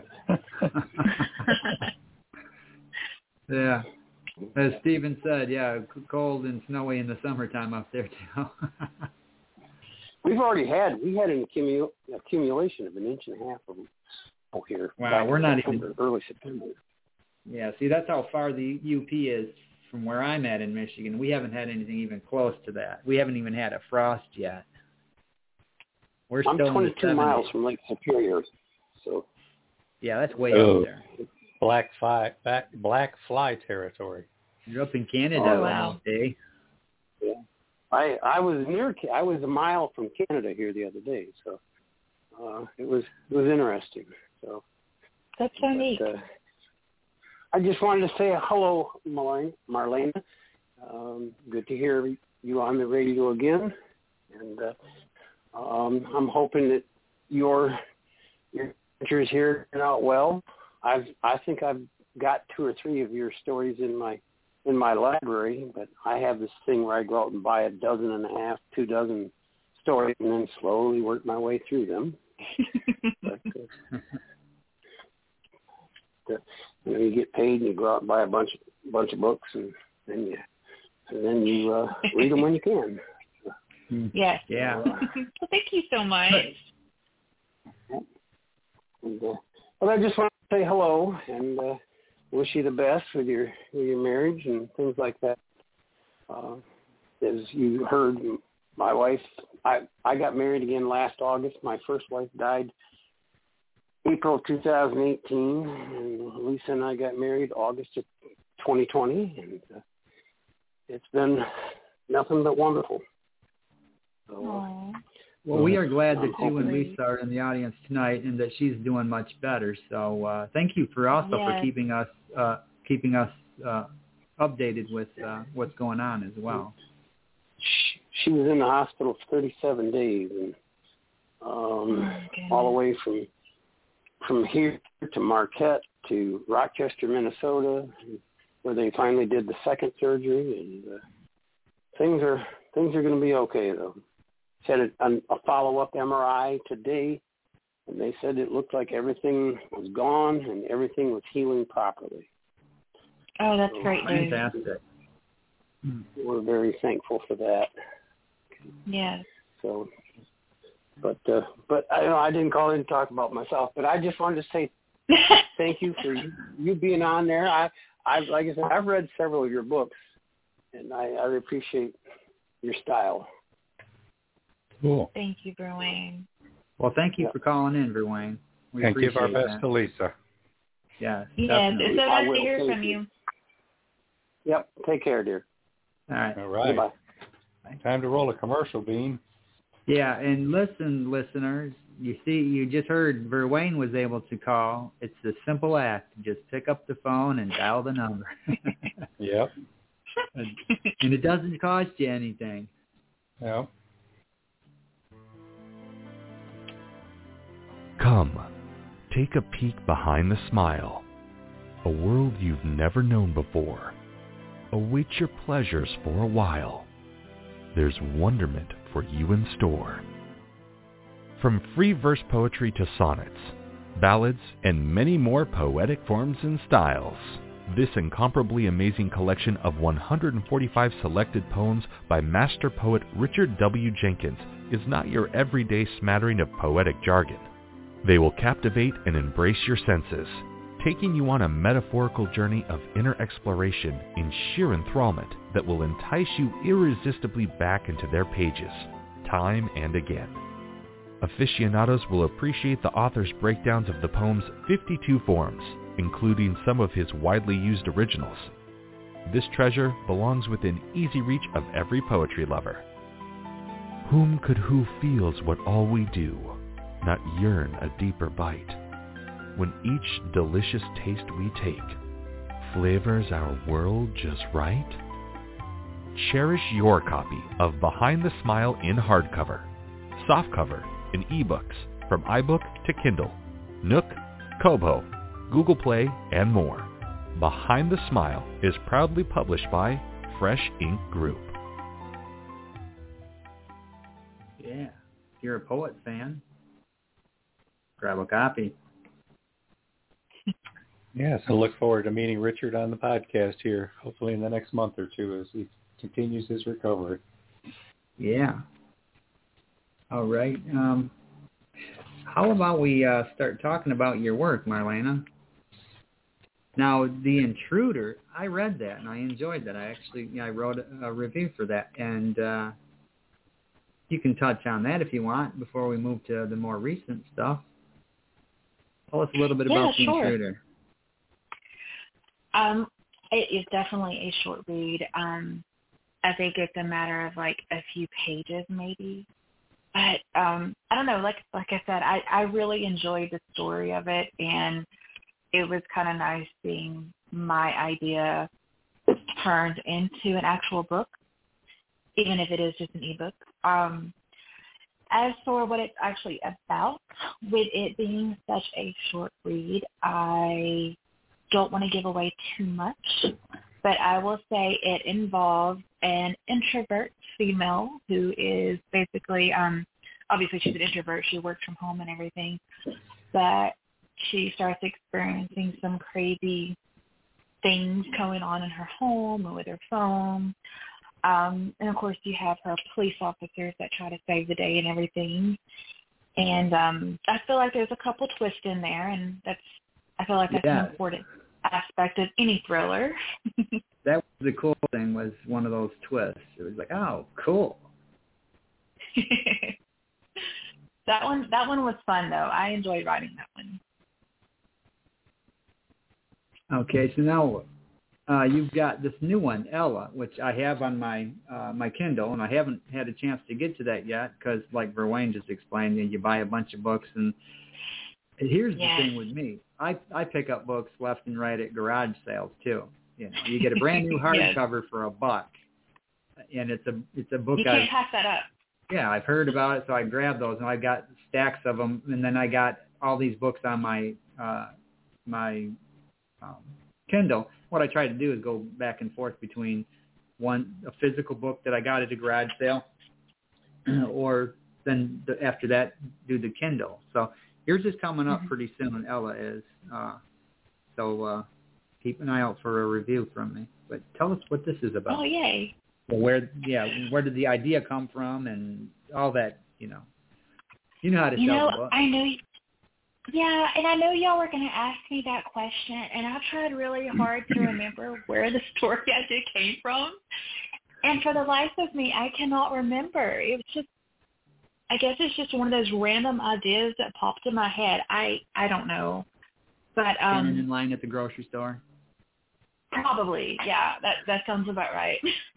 Yeah. As Stephen said, cold and snowy in the summertime up there too. We had an accumulation of 1.5 inches of snow here. Wow, we're not even early September. Yeah, see, that's how far the UP is from where I'm at in Michigan. We haven't had anything even close to that. We haven't even had a frost yet. I'm still 22 miles from Lake Superior, so. Yeah, that's way up there. Black fly territory. You're up in Canada, wow. eh? Yeah, I was a mile from Canada here the other day, so it was interesting. So that's so neat. I just wanted to say hello, Marlena. Good to hear you on the radio again. And I'm hoping that your adventures here turn out well. I think I've got 2 or 3 of your stories in my library, but I have this thing where I go out and buy 1.5, 2 dozen stories, and then slowly work my way through them. But, you get paid and you go out and buy a bunch of books, and then you read them when you can. Yes. Yeah. Well, thank you so much. And, I just want to say hello and wish you the best with your marriage and things like that. As you heard, my wife, I got married again last August. My first wife died April 2018, and Lisa and I got married August of 2020, and it's been nothing but wonderful. So, well, we are glad that you and Lisa are in the audience tonight, and that she's doing much better. So, thank you for also for keeping us updated with what's going on as well. She was in the hospital for 37 days, and all the way from here to Marquette to Rochester, Minnesota, where they finally did the second surgery, and things are going to be okay though. She had a follow-up MRI today, and they said it looked like everything was gone and everything was healing properly. Oh, that's great news. Fantastic. We're very thankful for that. Yes. So, but I didn't call in to talk about myself, but I just wanted to say thank you for you being on there. I like I said, I've read several of your books, and I appreciate your style. Cool. Thank you, Verwayne. Well, thank you for calling in, Verwayne. We and give our appreciate best that. to Lisa. Yes, yes, it's so nice to hear Thank from you. Yep. Take care, dear. All right. All right. Goodbye. Time to roll a commercial, Bean. Yeah, and listen, listeners, you just heard Verwayne was able to call. It's a simple act. Just pick up the phone and dial the number. Yep. And it doesn't cost you anything. Yep. Come, take a peek behind the smile. A world you've never known before awaits your pleasures for a while. There's wonderment for you in store. From free verse poetry to sonnets, ballads, and many more poetic forms and styles, this incomparably amazing collection of 145 selected poems by master poet Richard W. Jenkins is not your everyday smattering of poetic jargon. They will captivate and embrace your senses, taking you on a metaphorical journey of inner exploration in sheer enthrallment that will entice you irresistibly back into their pages, time and again. Aficionados will appreciate the author's breakdowns of the poem's 52 forms, including some of his widely used originals. This treasure belongs within easy reach of every poetry lover. Whom could who feels what all we do, not yearn a deeper bite? When each delicious taste we take flavors our world just right? Cherish your copy of Behind the Smile in hardcover, softcover, and ebooks from iBook to Kindle, Nook, Kobo, Google Play, and more. Behind the Smile is proudly published by Fresh Ink Group. Yeah, if you're a poet fan, grab a copy. Yes, I look forward to meeting Richard on the podcast here, hopefully in the next month or two as he continues his recovery. Yeah. All right. How about we start talking about your work, Marlena? Now, The Intruder, I read that and I enjoyed that. I wrote a review for that, and you can touch on that if you want before we move to the more recent stuff. Tell us a little bit about The Intruder. It is definitely a short read. I think it's a matter of like a few pages maybe. But I don't know, like I said, I really enjoyed the story of it, and it was kind of nice seeing my idea turned into an actual book, even if it is just an ebook. As for what it's actually about, with it being such a short read, I don't want to give away too much, but I will say it involves an introvert female who is basically, obviously she's an introvert, she works from home and everything, but she starts experiencing some crazy things going on in her home and with her phone. And, of course, you have her police officers that try to save the day and everything. And I feel like there's a couple twists in there, and I feel like that's an important aspect of any thriller. That was the cool thing, was one of those twists. It was like, oh, cool. That one was fun, though. I enjoyed writing that one. Okay, so now you've got this new one, Ella, which I have on my my Kindle, and I haven't had a chance to get to that yet because, like Verwain just explained, you buy a bunch of books, and here's the thing with me. I pick up books left and right at garage sales, too. You get a brand new hardcover for $1, and it's a book. You can't pass that up. Yeah, I've heard about it, so I grabbed those, and I've got stacks of them, and then I got all these books on my Kindle. What I try to do is go back and forth between a physical book that I got at a garage sale, or then after that do the Kindle. So yours is coming up pretty soon, Ella is. So keep an eye out for a review from me. But tell us what this is about. Oh, yay. Well, where did the idea come from and all that, You know how to sell the book. I know. Yeah, and I know y'all were going to ask me that question, and I've tried really hard to remember where the story idea came from. And for the life of me, I cannot remember. It was just, I guess it's just one of those random ideas that popped in my head. I don't know. But standing in line at the grocery store? Probably, yeah. That sounds about right.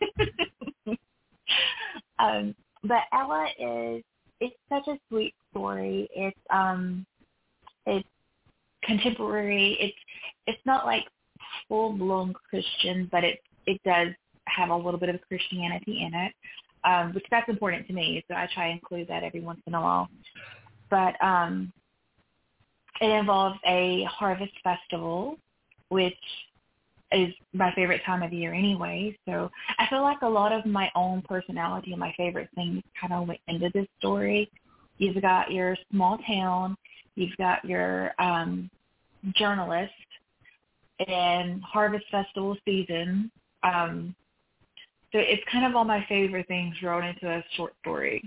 But Ella it's such a sweet story. It's contemporary. It's not like full-blown Christian, but it does have a little bit of Christianity in it, which that's important to me, so I try to include that every once in a while. But it involves a harvest festival, which is my favorite time of year anyway. So I feel like a lot of my own personality and my favorite things kind of went into this story. You've got your small town, you've got your journalist, and harvest festival season. So it's kind of all my favorite things thrown into a short story.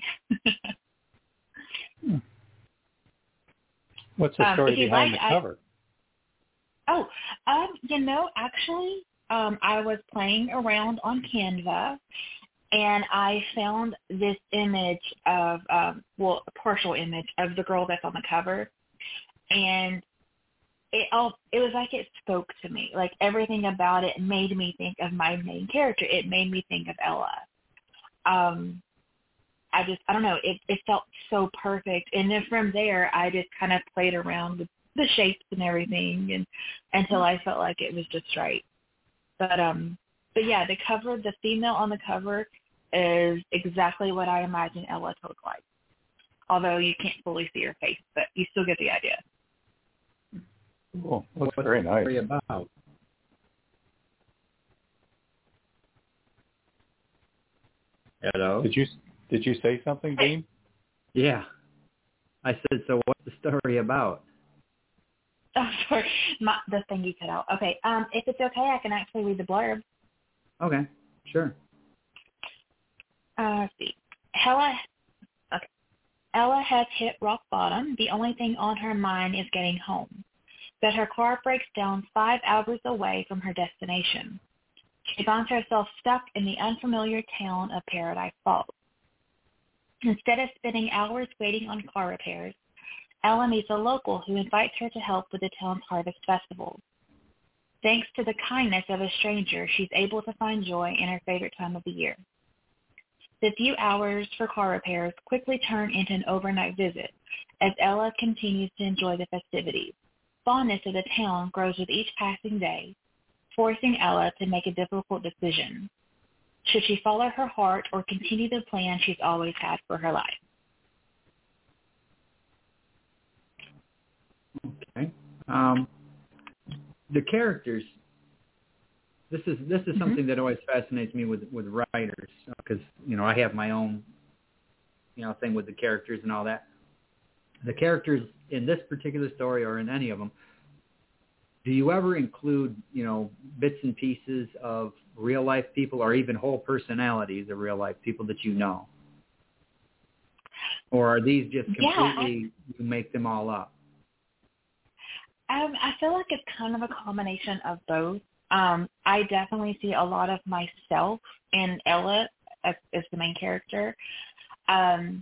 What's the story behind the cover? Actually, I was playing around on Canva, and I found this image of, a partial image of the girl that's on the cover, and it was like it spoke to me. Like everything about it made me think of my main character. It made me think of Ella. I don't know. It felt so perfect, and then from there, I just kind of played around with the shapes and everything, and until I felt like it was just right. But yeah, the female on the cover is exactly what I imagine Ella to look like. Although you can't fully see her face, but you still get the idea. Cool. Looks very nice. What's the story about? Hello? Did you say something, Dean? Yeah. I said, so what's the story about? Oh, sorry. The thing you cut out. Okay. If it's okay, I can actually read the blurb. Okay. Sure. Let's see. Ella has hit rock bottom. The only thing on her mind is getting home. But her car breaks down 5 hours away from her destination. She finds herself stuck in the unfamiliar town of Paradise Falls. Instead of spending hours waiting on car repairs, Ella meets a local who invites her to help with the town's harvest festival. Thanks to the kindness of a stranger, she's able to find joy in her favorite time of the year. The few hours for car repairs quickly turn into an overnight visit as Ella continues to enjoy the festivities. Fondness of the town grows with each passing day, forcing Ella to make a difficult decision. Should she follow her heart or continue the plan she's always had for her life? The characters. This is something that always fascinates me with writers, because I have my own thing with the characters and all that. The characters in this particular story, or in any of them, do you ever include bits and pieces of real life people, or even whole personalities of real life people that you know? Or are these just completely, you make them all up? I feel like it's kind of a combination of both. I definitely see a lot of myself in Ella as the main character. And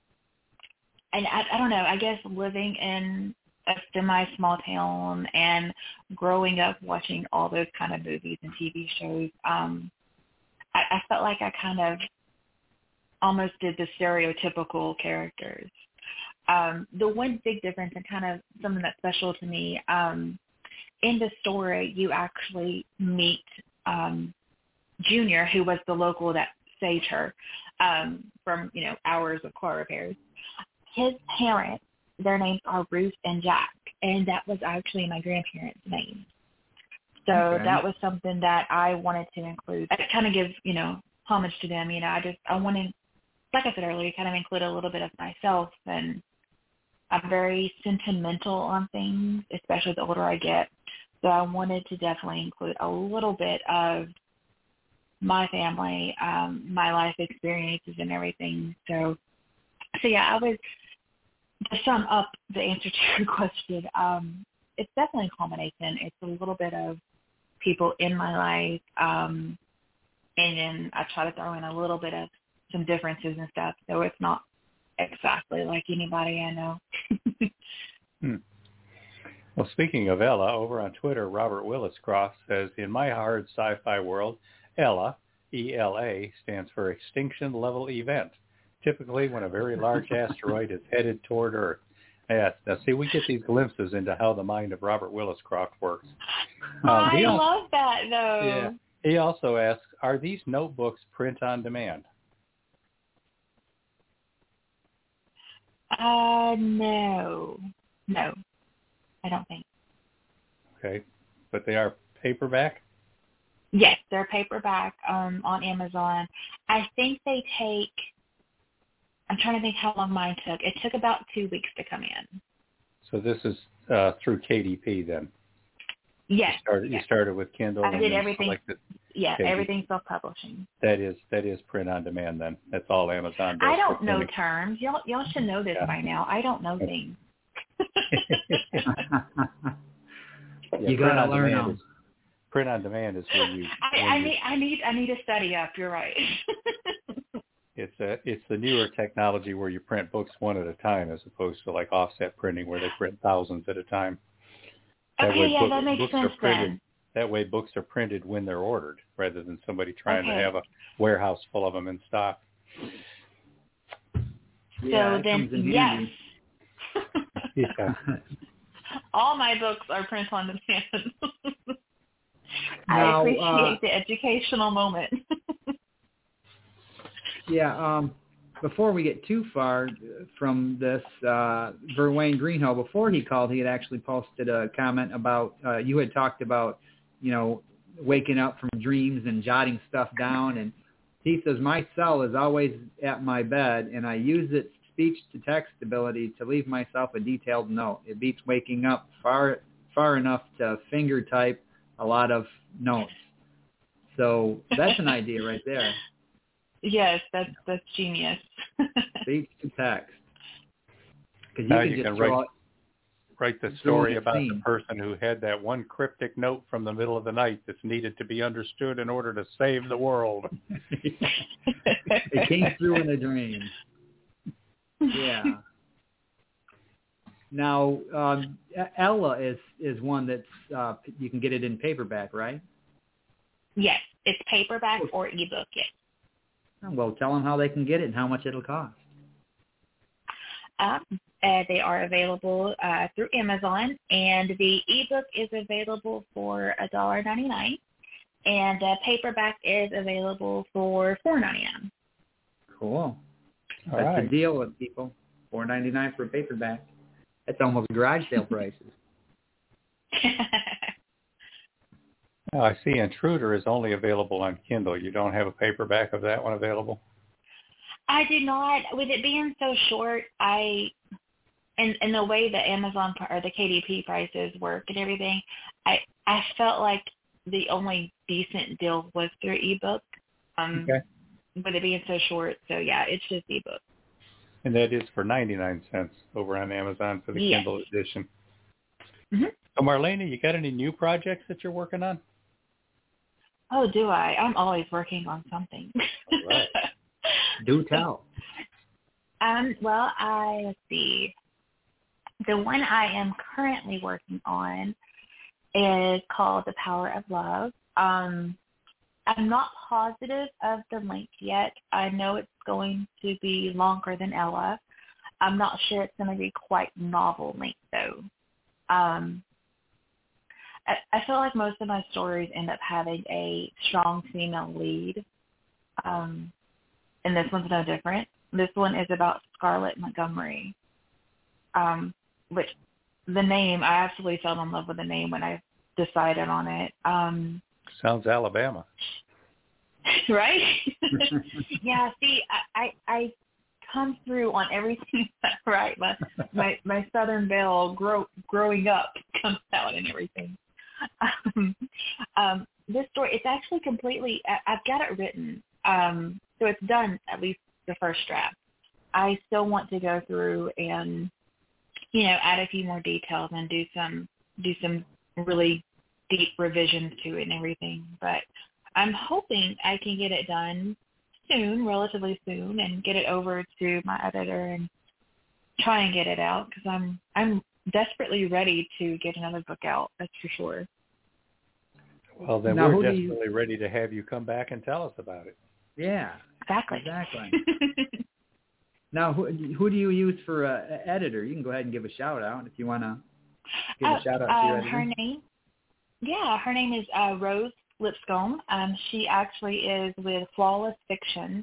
I don't know, I guess living in a semi-small town and growing up watching all those kind of movies and TV shows, I felt like I kind of almost did the stereotypical characters. The one big difference, and kind of something that's special to me, in the story, you actually meet Junior, who was the local that saved her from, hours of car repairs. His parents, their names are Ruth and Jack, and that was actually my grandparents' name. So that was something that I wanted to include. I kind of give, homage to them. I wanted, like I said earlier, kind of include a little bit of myself, and I'm very sentimental on things, especially the older I get. So I wanted to definitely include a little bit of my family, my life experiences and everything. So yeah, to sum up the answer to your question, it's definitely a combination. It's a little bit of people in my life, and then I try to throw in a little bit of some differences and stuff, so it's not exactly like anybody I know. Well, speaking of Ella, over on Twitter, Robert Willis Cross says, in my hard sci-fi world, Ella, ELA, stands for Extinction Level Event, typically when a very large asteroid is headed toward Earth. Yeah, now see, we get these glimpses into how the mind of Robert Willis Cross works. I love that, though. Yeah. He also asks, are these notebooks print on demand? No, I don't think. Okay, but they are paperback? Yes, they're paperback on Amazon. I think they take, I'm trying to think how long mine took. It took about 2 weeks to come in. So this is through KDP then? Yes. You started with Kindle. I did everything. Yeah, KDP. Everything's self-publishing. That is print on demand then. That's all Amazon does. I don't know terms. Y'all should know this by now. I don't know things. You gotta learn them. Print on demand is when you. I need to study up. You're right. It's the newer technology where you print books one at a time, as opposed to like offset printing where they print thousands at a time. That makes sense then. That way, books are printed when they're ordered, rather than somebody trying to have a warehouse full of them in stock. So then, yes. Yeah. All my books are print on demand. Now, I appreciate the educational moment. Yeah. Before we get too far from this, Verwayne Greenhill, before he called, he had actually posted a comment about, you had talked about, waking up from dreams and jotting stuff down. And he says, my cell is always at my bed, and I use its speech-to-text ability to leave myself a detailed note. It beats waking up far enough to finger type a lot of notes. So that's an idea right there. Yes, that's genius. Speech to text. Because now you can write the story about the person who had that one cryptic note from the middle of the night that's needed to be understood in order to save the world. It came through in a dream. Yeah. Now, Ella is one that's you can get it in paperback, right? Yes, it's paperback or ebook. Yes. Well, tell them how they can get it and how much it'll cost. They are available through Amazon, and the ebook is available for $1.99, and paperback is available for $4.99. Cool. That's the deal with people. $4.99 for a paperback. That's almost garage sale prices. Oh, I see Intruder is only available on Kindle. You don't have a paperback of that one available? I do not. With it being so short, and the way the Amazon or the KDP prices work and everything, I felt like the only decent deal was through ebook. Okay. With it being so short, so yeah, it's just ebook. And that is for 99 cents over on Amazon for the Kindle edition. Mm-hmm. So Marlena, you got any new projects that you're working on? Oh, do I? I'm always working on something. All right. Do tell. Well, let's see. The one I am currently working on is called The Power of Love. I'm not positive of the length yet. I know it's going to be longer than Ella. I'm not sure it's going to be quite novel length, though. I feel like most of my stories end up having a strong female lead, and this one's no different. This one is about Scarlett Montgomery, which the name, I absolutely fell in love with the name when I decided on it. Sounds Alabama. Right? Yeah, see, I come through on everything that's right. My Southern Belle growing up comes out and everything. This story, it's actually completely, I've got it written, so it's done, at least the first draft. I still want to go through and, add a few more details and do some really deep revisions to it and everything, but I'm hoping I can get it done soon, relatively soon, and get it over to my editor and try and get it out, because I'm desperately ready to get another book out, that's for sure. Well, then we're desperately ready to have you come back and tell us about it. Yeah. Exactly. Now, who do you use for editor? You can go ahead and give a shout out if you want to give a shout out to your editor. Her name is Rose Lipscomb. She actually is with Flawless Fiction.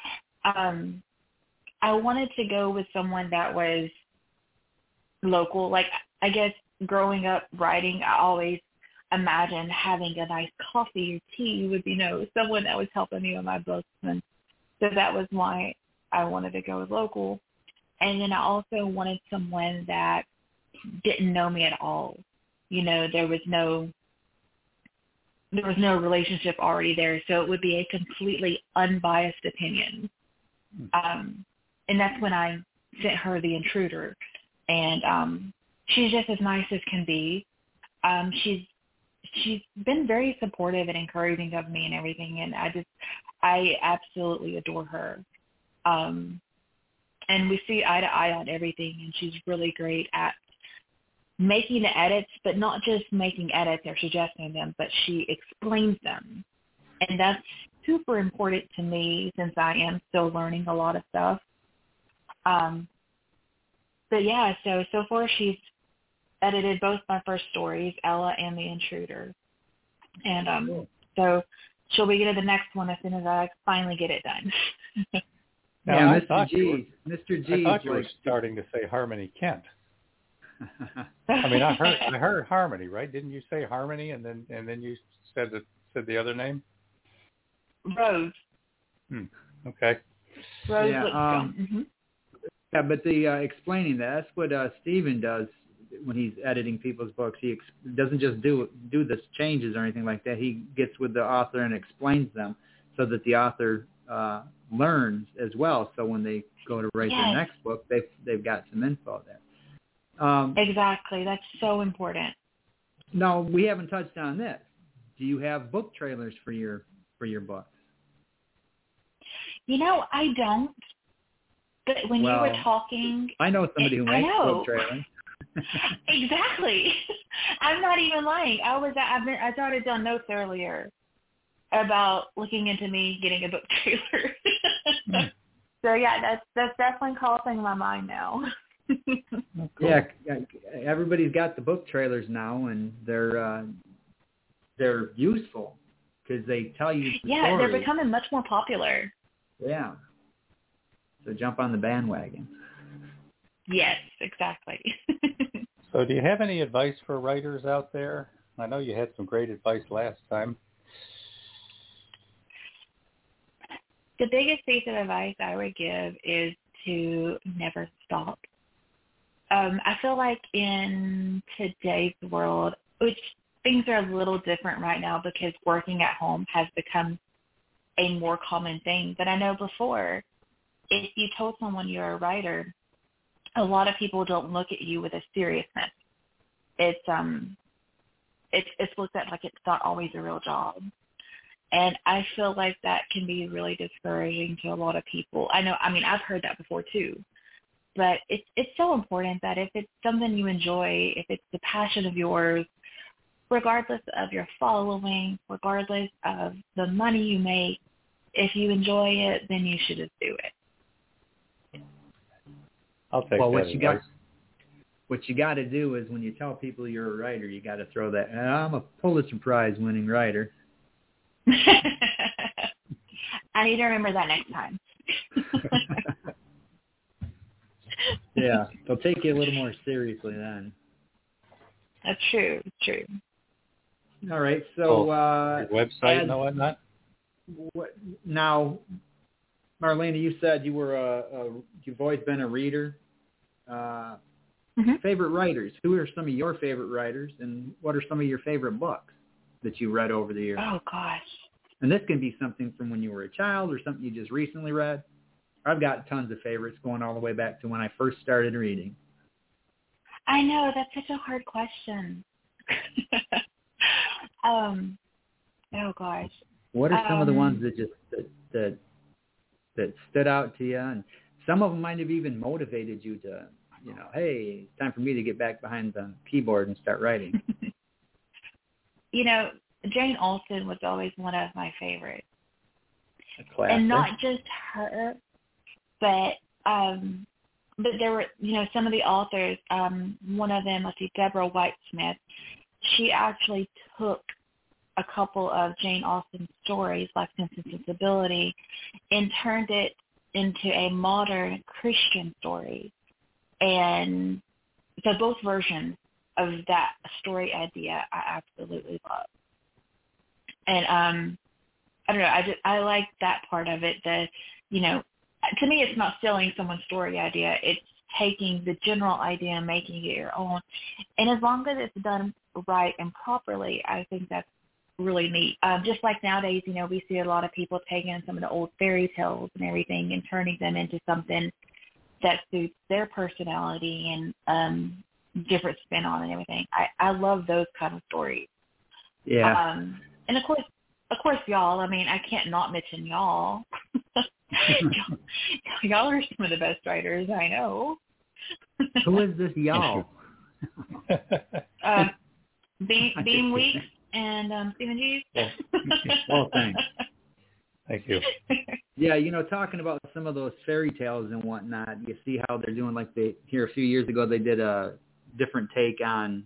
I wanted to go with someone that was local. Like, I guess growing up writing, I always imagined having a nice coffee or tea with, someone that was helping me with my books. And so that was why I wanted to go with local. And then I also wanted someone that didn't know me at all. There was no relationship already there, so it would be a completely unbiased opinion. And that's when I sent her The Intruder. And she's just as nice as can be. She's been very supportive and encouraging of me and everything, and I absolutely adore her. And we see eye to eye on everything, and she's really great at making the edits, but not just making edits or suggesting them, but she explains them. And that's super important to me since I am still learning a lot of stuff. But yeah, so far she's edited both my first stories, Ella and The Intruder. And so she'll be getting the next one as soon as I finally get it done. Yeah, Mr. G. I thought you were starting to say Harmony Kent. I mean, I heard Harmony, right? Didn't you say Harmony, and then you said the other name? Rose. Okay. Rose. Yeah. Yeah, but the explaining that's what Stephen does when he's editing people's books. He doesn't just do the changes or anything like that. He gets with the author and explains them so that the author learns as well. So when they go to write their next book, they've got some info there. Exactly. That's so important. No, we haven't touched on this. Do you have book trailers for your books? I don't. But when you were talking, I know somebody who makes book trailers. Exactly. I'm not even lying. I jotted down notes earlier about looking into me getting a book trailer. So yeah, that's definitely crossing my mind now. Cool. Yeah, everybody's got the book trailers now, and they're useful because they tell you the story. They're becoming much more popular. Yeah. So jump on the bandwagon. Yes, exactly. So do you have any advice for writers out there? I know you had some great advice last time. The biggest piece of advice I would give is to never stop. I feel like in today's world, which things are a little different right now because working at home has become a more common thing. But I know before, if you told someone you're a writer, a lot of people don't look at you with a seriousness. It's looked at like it's not always a real job. And I feel like that can be really discouraging to a lot of people. I've heard that before too. But it's so important that if it's something you enjoy, if it's the passion of yours, regardless of your following, regardless of the money you make, if you enjoy it, then you should just do it. I'll take that. What you got to do is when you tell people you're a writer, you got to throw that, I'm a Pulitzer Prize winning writer. I need to remember that next time. Yeah, they'll take you a little more seriously then. That's true. All right, so your website and whatnot. Now, Marlena, you said you were you've always been a reader. Favorite writers? Who are some of your favorite writers, and what are some of your favorite books that you read over the years? Oh gosh. And this can be something from when you were a child or something you just recently read. I've got tons of favorites going all the way back to when I first started reading. I know, that's such a hard question. Oh gosh. What are some of the ones that just that stood out to you, and some of them might have even motivated you to, hey, it's time for me to get back behind the keyboard and start writing? Jane Austen was always one of my favorites. And not just her, but there were, some of the authors, one of them, Deborah White-Smith, she actually took a couple of Jane Austen stories, like Sense and Sensibility, and turned it into a modern Christian story. And so both versions of that story idea I absolutely love. And I don't know, I like that part of it, that, to me it's not stealing someone's story idea, it's taking the general idea and making it your own. And as long as it's done right and properly, I think that's really neat. Just like nowadays, we see a lot of people taking some of the old fairy tales and everything and turning them into something that suits their personality and different spin on it and everything. I love those kind of stories. Yeah. And of course, y'all. I can't not mention y'all. Y'all are some of the best writers I know. Who is this y'all? Beam Weeks and Stephen G. Well, thanks. Thank you. Yeah, talking about some of those fairy tales and whatnot, you see how they're doing, like here a few years ago, they did a different take on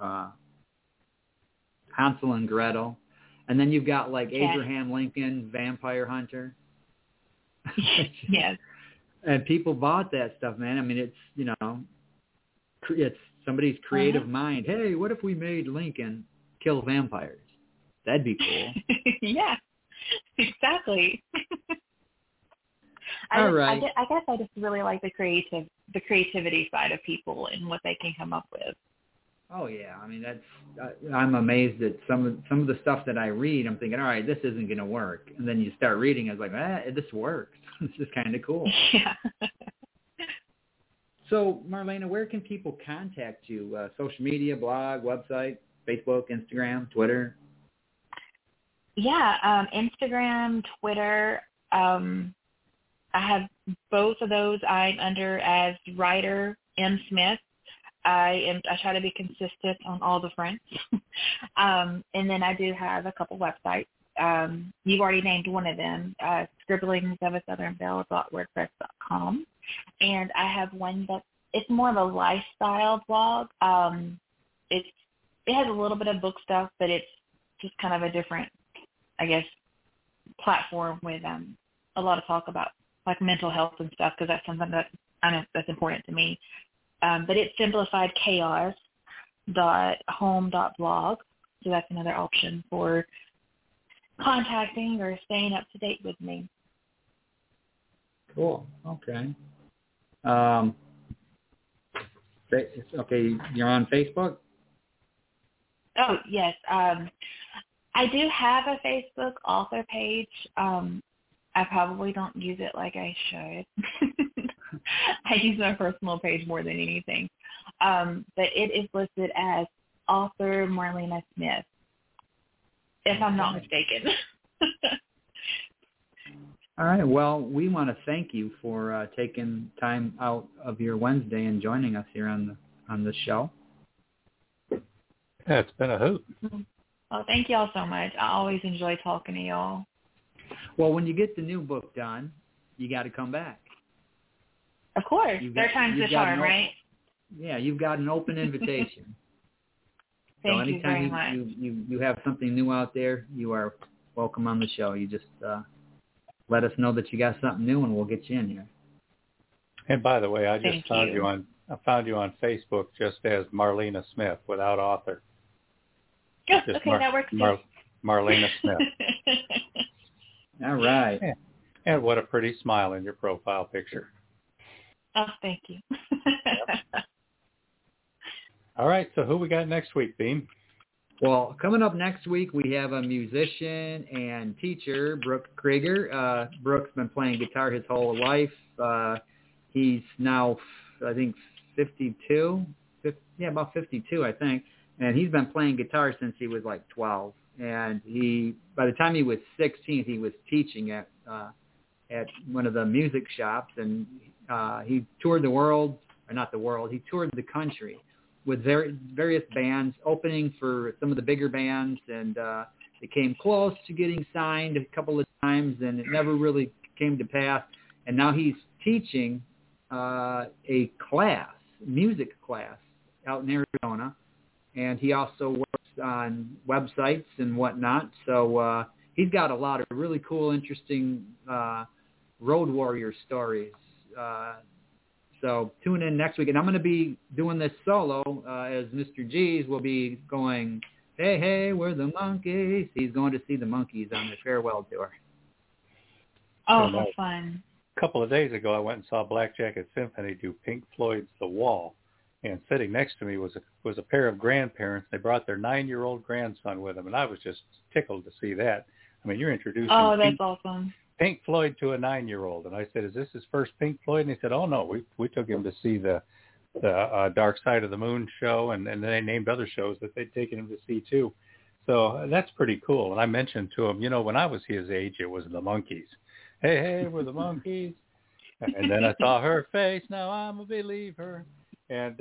Hansel and Gretel. And then you've got Abraham Lincoln, Vampire Hunter. Yes. And people bought that stuff, man. It's, it's somebody's creative mind. Hey, what if we made Lincoln kill vampires? That'd be cool. Yeah, exactly. All right. I guess I just really like the creativity side of people and what they can come up with. Oh yeah, I'm amazed at some of the stuff that I read. I'm thinking, all right, this isn't going to work, and then you start reading, I was like, this works. This is kind of cool. Yeah. So, Marlena, where can people contact you? Social media, blog, website, Facebook, Instagram, Twitter? Yeah, Instagram, Twitter. I have both of those. I'm under as writer M. Smith. I try to be consistent on all the fronts. And then I do have a couple websites. You've already named one of them, scribblingsofasouthernbelle.wordpress.com. And I have one it's more of a lifestyle blog. It has a little bit of book stuff, but it's just kind of a different, I guess, platform with a lot of talk about mental health and stuff, because that's something that's important to me. But it's Simplified Chaos marlena.home.blog. So that's another option for contacting or staying up to date with me. Cool. Okay. Okay, you're on Facebook? Oh, yes. I do have a Facebook author page. I probably don't use it like I should. I use my personal page more than anything. But it is listed as author Marlena Smith, if I'm not mistaken. All right. Well, we want to thank you for taking time out of your Wednesday and joining us here on the show. Yeah, it's been a hoot. Well, thank you all so much. I always enjoy talking to y'all. Well, when you get the new book done, you got to come back. Of course. Third time's the charm, right? Yeah, you've got an open invitation. Thank you very much. So anytime you have something new out there, you are welcome on the show. You just let us know that you got something new, and we'll get you in here. And by the way, I found you on Facebook just as Marlena Smith without author. Yes, okay, that works too. Marlena Smith. All right. Yeah. And what a pretty smile in your profile picture. Oh, thank you. All right, so who we got next week, Beam? Well, coming up next week, we have a musician and teacher, Brooke Krieger. Brooke's been playing guitar his whole life. He's now, I think, 52. About 52, I think. And he's been playing guitar since he was like 12. And by the time he was 16, he was teaching at one of the music shops. And he toured the world, or not the world, he toured the country with various bands, opening for some of the bigger bands. And it came close to getting signed a couple of times, and it never really came to pass. And now he's teaching a music class out in Arizona. And he also works on websites and whatnot. So he's got a lot of really cool, interesting road warrior stories. So tune in next week. And I'm going to be doing this solo as Mr. G's will be going, hey, hey, we're the Monkees. He's going to see the Monkees on their farewell tour. Oh, how fun. A couple of days ago, I went and saw Black Jacket Symphony do Pink Floyd's The Wall. And sitting next to me was a pair of grandparents. They brought their 9-year-old grandson with them, and I was just tickled to see that. I mean, you're introducing awesome. Pink Floyd to a 9-year-old, and I said, "Is this his first Pink Floyd?" And he said, "Oh no, we took him to see the Dark Side of the Moon show, and they named other shows that they'd taken him to see too." So that's pretty cool. And I mentioned to him, when I was his age, it was the Monkees. Hey, hey, we're the Monkees. And then I saw her face. Now I'm a believer. And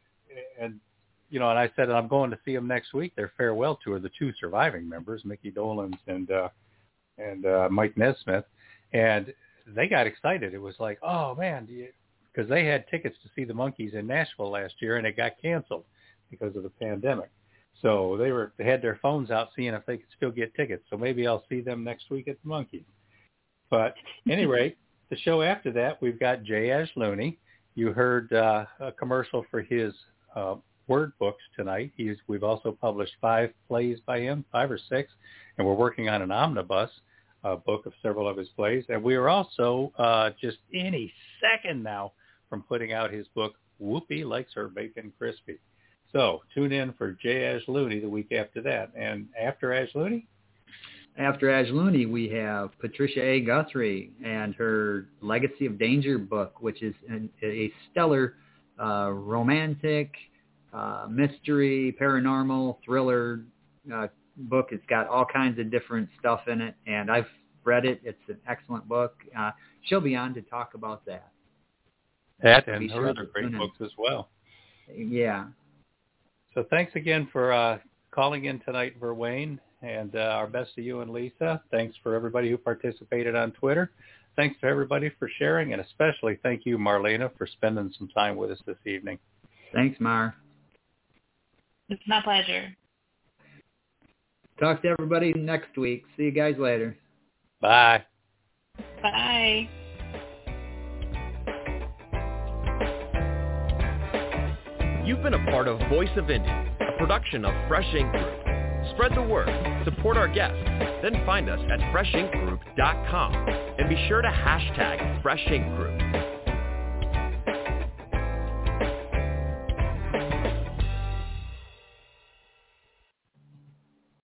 I said, I'm going to see them next week. Their farewell tour, the 2 surviving members, Mickey Dolenz and Mike Nesmith, and they got excited. It was like, oh man, because they had tickets to see the Monkees in Nashville last year, and it got canceled because of the pandemic. So they had their phones out seeing if they could still get tickets. So maybe I'll see them next week at the Monkees. But at any rate, the show after that, we've got Jay Ash Looney. You heard a commercial for his word books tonight. We've also published 5 plays by him, 5 or 6, and we're working on an omnibus book of several of his plays. And we are also just any second now from putting out his book, Whoopi Likes Her Bacon Crispy. So tune in for Jay Ash Looney the week after that. And after Ash Looney? After Ash Looney, we have Patricia A. Guthrie and her Legacy of Danger book, which is a stellar romantic, mystery, paranormal, thriller book. It's got all kinds of different stuff in it, and I've read it. It's an excellent book. She'll be on to talk about that. That and her other great books as well. Yeah. So thanks again for calling in tonight, Verwayne. And our best to you and Lisa. Thanks for everybody who participated on Twitter. Thanks to everybody for sharing, and especially thank you, Marlena, for spending some time with us this evening. Thanks, Mar. It's my pleasure. Talk to everybody next week. See you guys later. Bye. Bye. You've been a part of Voice of Indie, production of Fresh Ink Group. Spread the word, support our guests, then find us at freshinkgroup.com and be sure to hashtag Fresh Ink Group.